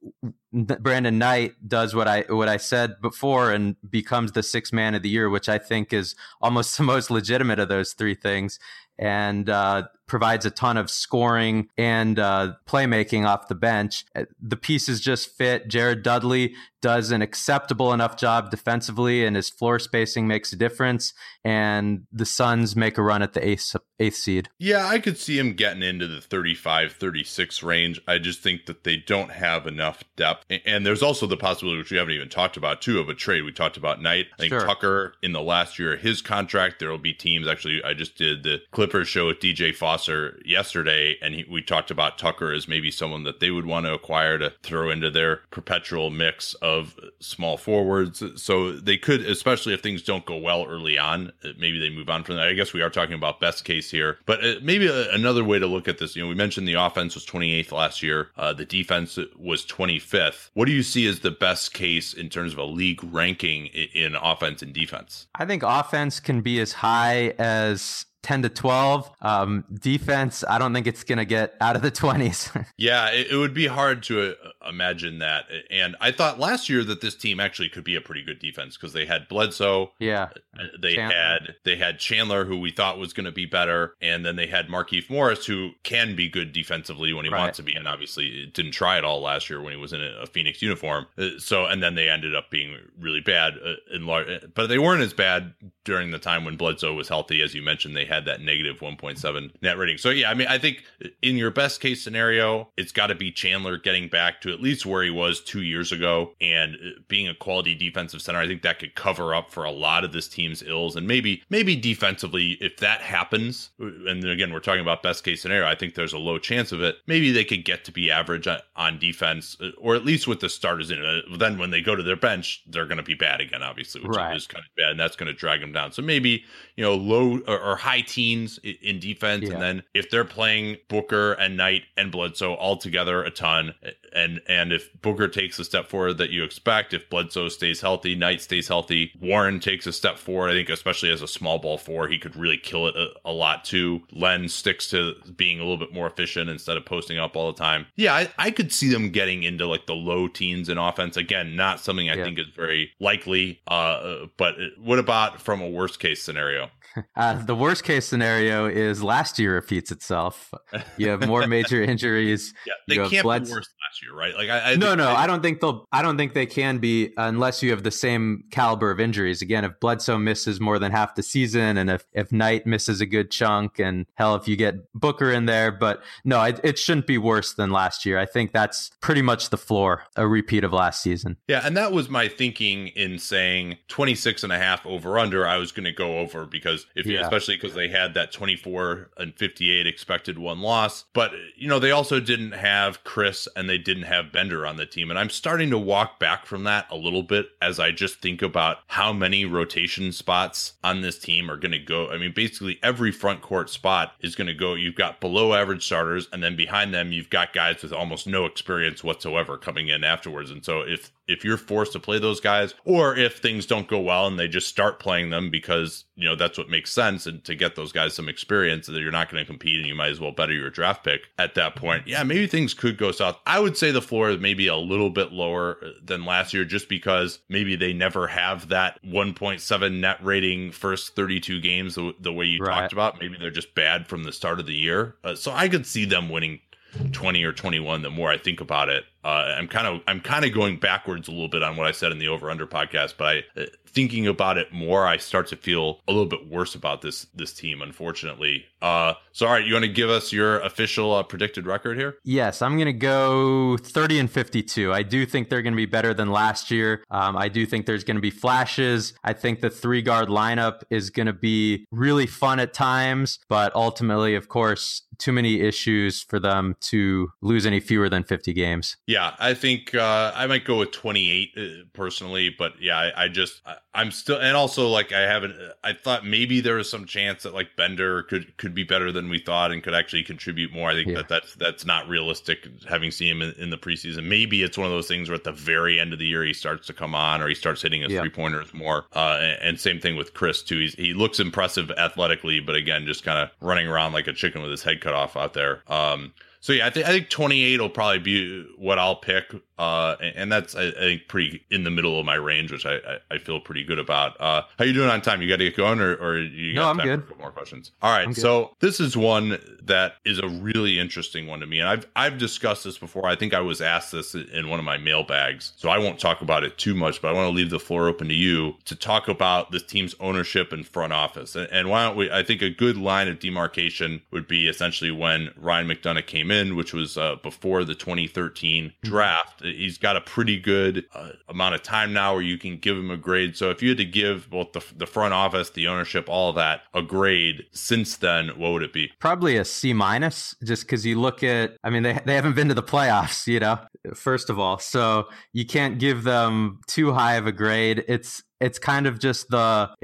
Brandon Knight does what I said before and becomes the 6th man of the year, which I think is almost the most legitimate of those 3 things. And provides a ton of scoring and playmaking off the bench. The pieces just fit. Jared Dudley does an acceptable enough job defensively, and his floor spacing makes a difference. And the Suns make a run at the eighth seed. Yeah, I could see him getting into the 35, 36 range. I just think that they don't have enough depth. And there's also the possibility, which we haven't even talked about, too, of a trade. We talked about Knight. I think Tucker, in the last year of his contract, there will be teams. Actually, I just did the Clippers show with DJ Foster yesterday, and we talked about Tucker as maybe someone that they would want to acquire to throw into their perpetual mix of small forwards. So they could, especially if things don't go well early on, maybe they move on from that. I guess we are talking about best case here, but maybe another way to look at this, we mentioned the offense was 28th last year. The defense was 25th. What do you see as the best case in terms of a league ranking in offense and defense? I think offense can be as high as 10 to 12. Defense, I don't think it's going to get out of the 20s. Yeah, it would be hard to imagine that. And I thought last year that this team actually could be a pretty good defense because they had Bledsoe. Yeah. They had Chandler, who we thought was going to be better. And then they had Markieff Morris, who can be good defensively when he wants to be. And obviously didn't try it all last year when he was in a Phoenix uniform. And then they ended up being really bad. But they weren't as bad during the time when Bledsoe was healthy. As you mentioned, they had that negative 1.7 net rating. So yeah, I mean, I think in your best case scenario, it's got to be Chandler getting back to at least where he was 2 years ago and being a quality defensive center. I think that could cover up for a lot of this team's ills. And maybe defensively, if that happens, and again, we're talking about best case scenario, I think there's a low chance of it. Maybe they could get to be average on defense, or at least with the starters in it. Then when they go to their bench, they're going to be bad again, obviously, which is kind of bad, and that's going to drag them down. So maybe, low or high teens in defense. Yeah. And then if they're playing Booker and Knight and Bledsoe all together a ton, and if Booker takes a step forward that you expect, if Bledsoe stays healthy, Knight stays healthy, Warren takes a step forward, I think especially as a small ball four, he could really kill it a lot too. Len sticks to being a little bit more efficient instead of posting up all the time. Yeah, I could see them getting into like the low teens in offense. Again, not something I think is very likely. But what about from a worst case scenario? The worst case scenario is last year repeats itself. You have more major injuries. Yeah, they can't be worse last year, right? Like I don't think they can be unless you have the same caliber of injuries. Again, if Bledsoe misses more than half the season, and if Knight misses a good chunk, and hell, if you get Booker in there, but no, it shouldn't be worse than last year. I think that's pretty much the floor, a repeat of last season. Yeah, and that was my thinking in saying 26.5 over under. I was going to go over because especially because they had that 24-58 expected one loss, but they also didn't have Chris and they didn't have Bender on the team, and I'm starting to walk back from that a little bit as I just think about how many rotation spots on this team are going to go. I mean, basically every front court spot is going to go. You've got below average starters, and then behind them you've got guys with almost no experience whatsoever coming in afterwards. And so if you're forced to play those guys, or if things don't go well and they just start playing them because that's what makes sense, and to get those guys some experience, that you're not going to compete and you might as well better your draft pick at that point, yeah, maybe things could go south. I would say the floor is maybe a little bit lower than last year, just because maybe they never have that 1.7 net rating first 32 games the way you talked about. Maybe they're just bad from the start of the year. So I could see them winning 20 or 21 the more I think about it. I'm kind of going backwards a little bit on what I said in the Over Under podcast, but thinking about it more, I start to feel a little bit worse about this team, unfortunately. So all right, you want to give us your official predicted record here? Yes, I'm going to go 30-52. I do think they're going to be better than last year. I do think there's going to be flashes. I think the 3-guard lineup is going to be really fun at times, but ultimately, of course, too many issues for them to lose any fewer than 50 games. Yeah, I think I might go with 28 personally, but yeah, I'm still, and also like I thought maybe there was some chance that like Bender could be better than we thought and could actually contribute more. I think that's not realistic, having seen him in the preseason. Maybe it's one of those things where at the very end of the year he starts to come on, or he starts hitting his 3-pointers more. And same thing with Chris too. He looks impressive athletically, but again, just kind of running around like a chicken with his head cut off out there. So yeah, I think 28 will probably be what I'll pick. And that's, I think, pretty in the middle of my range, which I feel pretty good about. How you doing on time? You got to get going, or you got time for a couple more questions? All right, so this is one that is a really interesting one to me, and I've discussed this before. I think I was asked this in one of my mailbags, so I won't talk about it too much, but I want to leave the floor open to you to talk about this team's ownership and front office. And why don't we? I think a good line of demarcation would be essentially when Ryan McDonough came in, which was before the 2013 draft. He's got a pretty good amount of time now where you can give him a grade. So if you had to give both the front office, the ownership, all of that, a grade since then, what would it be? Probably a C-, just because you look at, I mean, they haven't been to the playoffs, first of all. So you can't give them too high of a grade. It's kind of just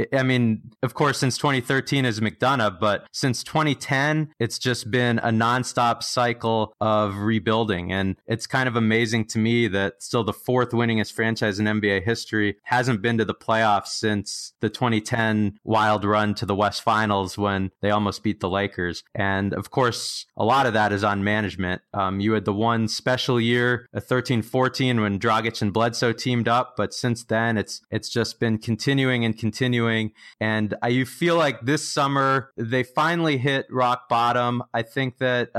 of course, since 2013 is McDonough, but since 2010, it's just been a nonstop cycle of rebuilding. And it's kind of amazing to me that still the 4th winningest franchise in NBA history hasn't been to the playoffs since the 2010 wild run to the West Finals when they almost beat the Lakers. And of course, a lot of that is on management. You had the one special year, a 13-14, when Dragic and Bledsoe teamed up, but since then, it's just been continuing, and you feel like this summer they finally hit rock bottom. I think that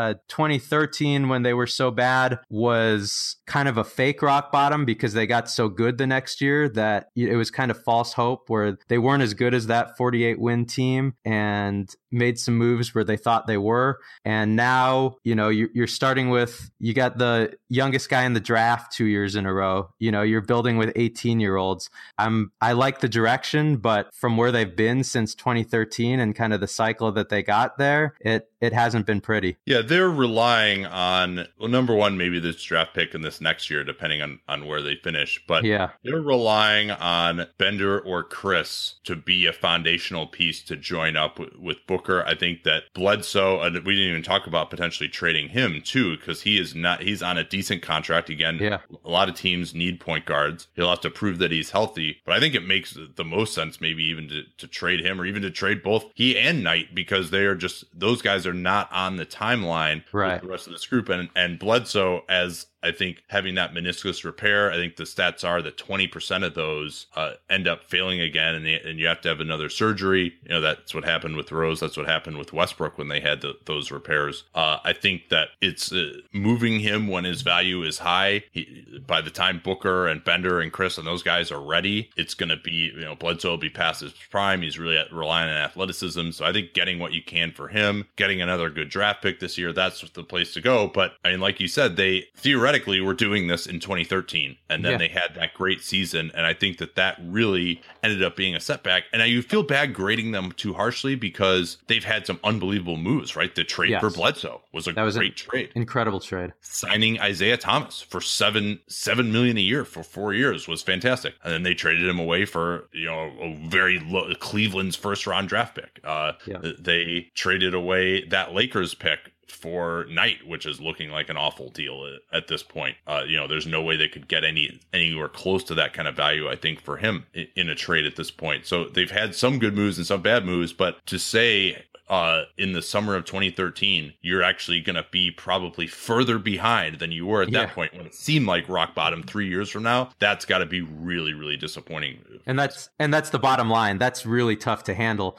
2013, when they were so bad, was kind of a fake rock bottom because they got so good the next year that it was kind of false hope, where they weren't as good as that 48 win team and made some moves where they thought they were. And now, you're starting with, you got the youngest guy in the draft 2 years in a row. You're building with 18-year-olds. I like the direction, but from where they've been since 2013 and kind of the cycle that they got there, it hasn't been pretty. Yeah, they're relying on, well, number one, maybe this draft pick in this next year, depending on where they finish. But they're relying on Bender or Chris to be a foundational piece to join up with Booker. I think that Bledsoe, we didn't even talk about potentially trading him too, because he's on a decent contract. Again, a lot of teams need point guards. He'll have to prove that he's healthy. But I think it makes the most sense maybe even to trade him, or even to trade both he and Knight, because they are just, those guys are not on the timeline with the rest of this group. And Bledsoe, as I think having that meniscus repair, I think the stats are that 20% of those end up failing again, and you have to have another surgery. That's what happened with Rose. That's what happened with Westbrook when they had those repairs. I think that it's moving him when his value is high. By the time Booker and Bender and Chris and those guys are ready, it's going to be, Bledsoe will be past his prime. He's really relying on athleticism. So I think getting what you can for him, getting another good draft pick this year, that's the place to go. But I mean, like you said, they theoretically were doing this in 2013, and then they had that great season. And I think that really ended up being a setback. And you feel bad grading them too harshly because they've had some unbelievable moves, right? The trade for Bledsoe was a great trade. Incredible trade. Signing Isaiah Thomas for $7 million a year for 4 years was fantastic. And then they traded him away for, a very low Cleveland's first round draft pick. They traded away that Lakers pick for Knight, which is looking like an awful deal at this point. There's no way they could get anywhere close to that kind of value, I think, for him in a trade at this point. So they've had some good moves and some bad moves, but to say in the summer of 2013, you're actually going to be probably further behind than you were at that point when it seemed like rock bottom 3 years from now. That's got to be really, really disappointing. And that's the bottom line. That's really tough to handle.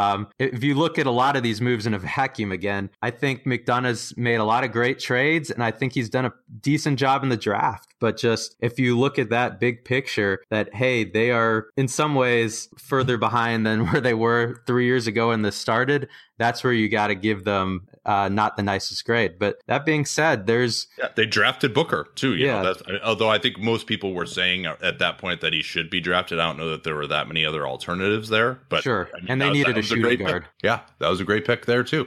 If you look at a lot of these moves in a vacuum again, I think McDonough's made a lot of great trades, and I think he's done a decent job in the draft. But just if you look at that big picture, that, hey, they are in some ways further behind than where they were 3 years ago when this started, that's where you got to give them not the nicest grade. But that being said, they drafted Booker too. Although I think most people were saying at that point that he should be drafted. I don't know that there were that many other alternatives there. But sure, and they needed a shooting guard. Yeah, that was a great pick there too.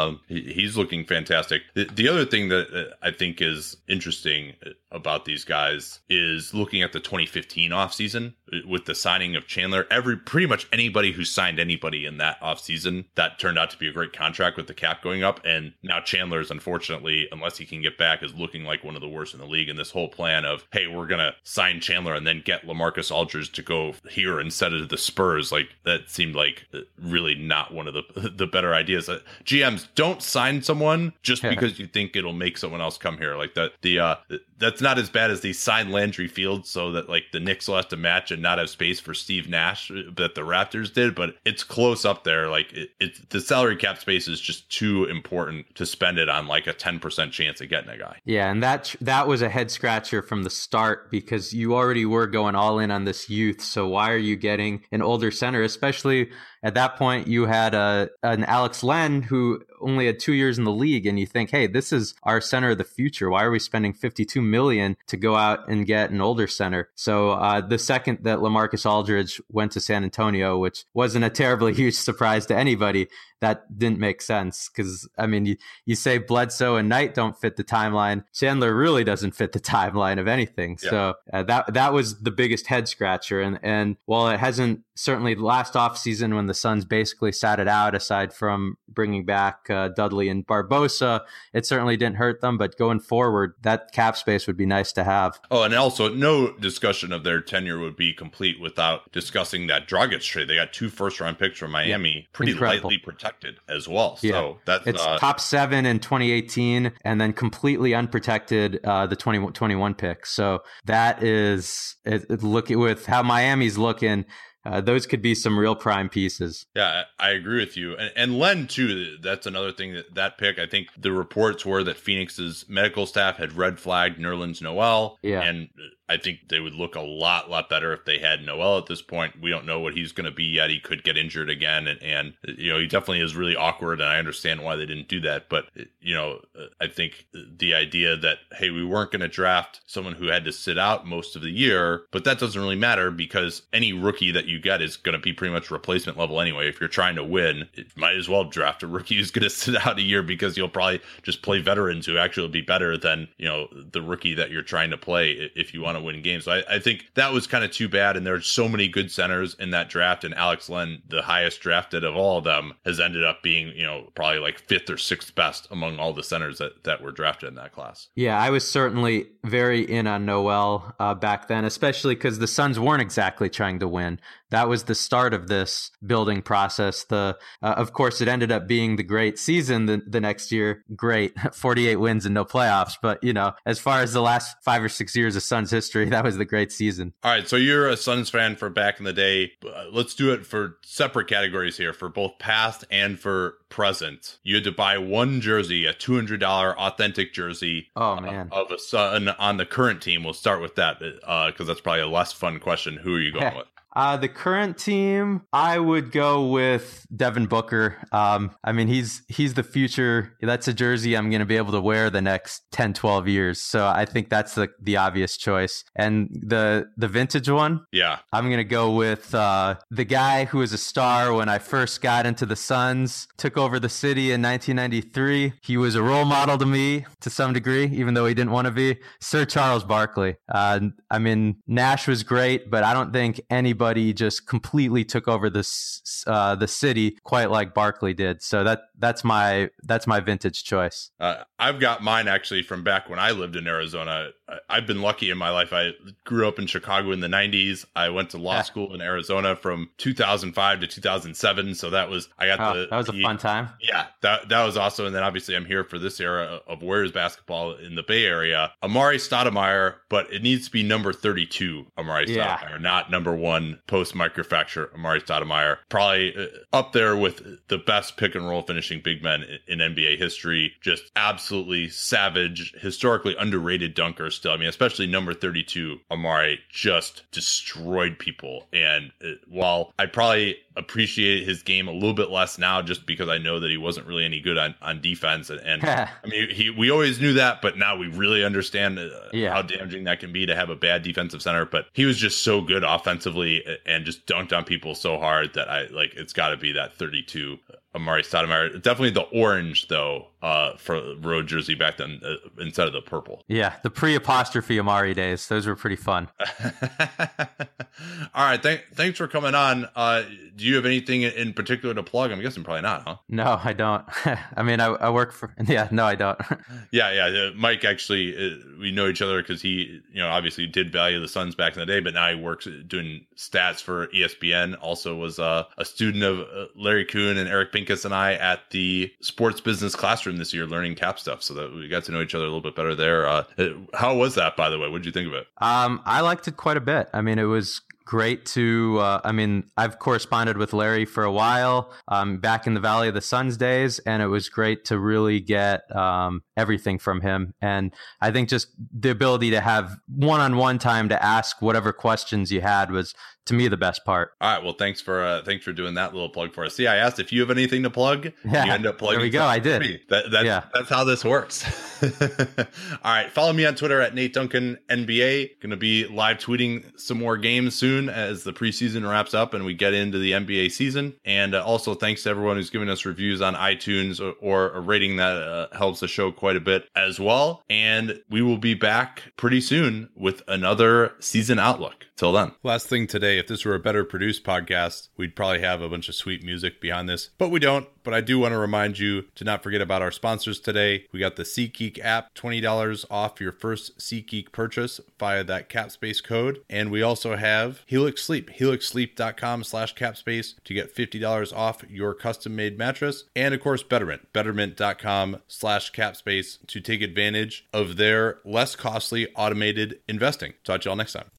He's looking fantastic. The other thing that I think is interesting about these guys is looking at the 2015 offseason with the signing of Chandler. Pretty much anybody who signed anybody in that offseason, that turned out to be a great contract with the cap going up. And now Chandler's, unfortunately, unless he can get back, is looking like one of the worst in the league. And this whole plan of, hey, we're going to sign Chandler and then get LaMarcus Aldridge to go here instead of the Spurs, like that seemed like really not one of the better ideas. GMs, don't sign someone just because you think it'll make someone else come here. Like that, that's not as bad as they signed Landry Fields so that like the Knicks will have to match and not have space for Steve Nash that the Raptors did, but it's close up there. Like it's the salary cap space is just too important to spend it on like a 10% chance of getting a guy. Yeah, and that was a head scratcher from the start because you already were going all in on this youth. So why are you getting an older center, especially at that point you had an Alex Len who only had 2 years in the league, and you think, hey, this is our center of the future. Why are we spending $52 million to go out and get an older center? So the second that LaMarcus Aldridge went to San Antonio, which wasn't a terribly huge surprise to anybody, that didn't make sense because, I mean, you say Bledsoe and Knight don't fit the timeline. Chandler really doesn't fit the timeline of anything. Yeah. So that was the biggest head scratcher. And while it hasn't certainly last offseason when the Suns basically sat it out, aside from bringing back Dudley and Barbosa, it certainly didn't hurt them. But going forward, that cap space would be nice to have. Oh, and also no discussion of their tenure would be complete without discussing that Dragic trade. They got 2 first-round picks from Miami, pretty lightly protected as well. So it's top 7 in 2018 and then completely unprotected the 2021 pick. So that is looking with how Miami's looking. Those could be some real prime pieces. Yeah, I agree with you. And Len, too, that's another thing that pick, I think the reports were that Phoenix's medical staff had red flagged Nerlens Noel. Yeah. And I think they would look a lot better if they had Noel at this point. We don't know what he's going to be yet. He could get injured again. And he definitely is really awkward. And I understand why they didn't do that. But, I think the idea that, hey, we weren't going to draft someone who had to sit out most of the year, but that doesn't really matter because any rookie that you get is going to be pretty much replacement level anyway. If you're trying to win, it might as well draft a rookie who's going to sit out a year because you'll probably just play veterans who actually will be better than, the rookie that you're trying to play if you want ton of winning games. So I think that was kind of too bad. And there's so many good centers in that draft. And Alex Len, the highest drafted of all of them, has ended up being, probably like fifth or sixth best among all the centers that were drafted in that class. Yeah, I was certainly very in on Noel back then, especially because the Suns weren't exactly trying to win. That was the start of this building process. Of course, it ended up being the great season the next year. Great, 48 wins and no playoffs. But, as far as the last 5 or 6 years of Suns history, that was the great season. All right, so you're a Suns fan for back in the day. Let's do it for separate categories here, for both past and for present. You had to buy one jersey, a $200 authentic jersey of a Sun on the current team. We'll start with that because that's probably a less fun question. Who are you going with? The current team, I would go with Devin Booker. He's the future. That's a jersey I'm going to be able to wear the next 10, 12 years. So I think that's the obvious choice. And the vintage one, yeah, I'm going to go with the guy who was a star when I first got into the Suns, took over the city in 1993. He was a role model to me to some degree, even though he didn't want to be. Sir Charles Barkley. Nash was great, but I don't think anybody just completely took over the city quite like Barkley did. So that's my vintage choice. I've got mine actually from back when I lived in Arizona. I've been lucky in my life. I grew up in Chicago in the 90s. I went to law school in Arizona from 2005 to 2007. So that was that was a fun time. Yeah, that was awesome. And then obviously I'm here for this era of Warriors basketball in the Bay Area. Amari Stoudemire, but it needs to be number 32 Amari Stoudemire, not number 1 post microfracture Amari Stoudemire. Probably up there with the best pick and roll finishing big men in NBA history. Just absolutely savage, historically underrated dunker still. Especially number 32 Amari just destroyed people. And while I probably appreciate his game a little bit less now just because I know that he wasn't really any good on defense. And we always knew that, but now we really understand how damaging that can be to have a bad defensive center. But he was just so good offensively and just dunked on people so hard that it's got to be that 32 Amari Stoudemire. Definitely the orange, though, for road jersey back then instead of the purple. Yeah, the pre-apostrophe Amari days. Those were pretty fun. All right, thanks for coming on. Do you have anything in particular to plug? I'm guessing probably not, huh? No, I don't. I work for... Yeah, no, I don't. Yeah. Mike, actually, we know each other because he, obviously did value the Suns back in the day, but now he works doing stats for ESPN. Also was a student of Larry Kuhn and Eric Pincus and I at the sports business classroom this year learning cap stuff, so that we got to know each other a little bit better there. How was that, by the way? What did you think of it? I liked it quite a bit. It was great to, I've corresponded with Larry for a while, back in the Valley of the Suns days, and it was great to really get everything from him. And I think just the ability to have one-on-one time to ask whatever questions you had was, to me, the best part. All right. Well, thanks for doing that little plug for us. See, I asked if you have anything to plug. Yeah, you end up plugging. There we go. I did. That's how this works. All right. Follow me on Twitter at Nate Duncan NBA. Going to be live tweeting some more games soon as the preseason wraps up and we get into the NBA season. And also thanks to everyone who's giving us reviews on iTunes or a rating that helps the show quite a bit as well. And we will be back pretty soon with another season outlook. Till then. Last thing today, if this were a better produced podcast, we'd probably have a bunch of sweet music behind this, but we don't. But I do want to remind you to not forget about our sponsors today. We got the SeatGeek app, $20 off your first SeatGeek purchase via that CapSpace code. And we also have Helix Sleep, helixsleep.com/CapSpace to get $50 off your custom-made mattress. And of course, Betterment, betterment.com/CapSpace to take advantage of their less costly automated investing. Talk to y'all next time.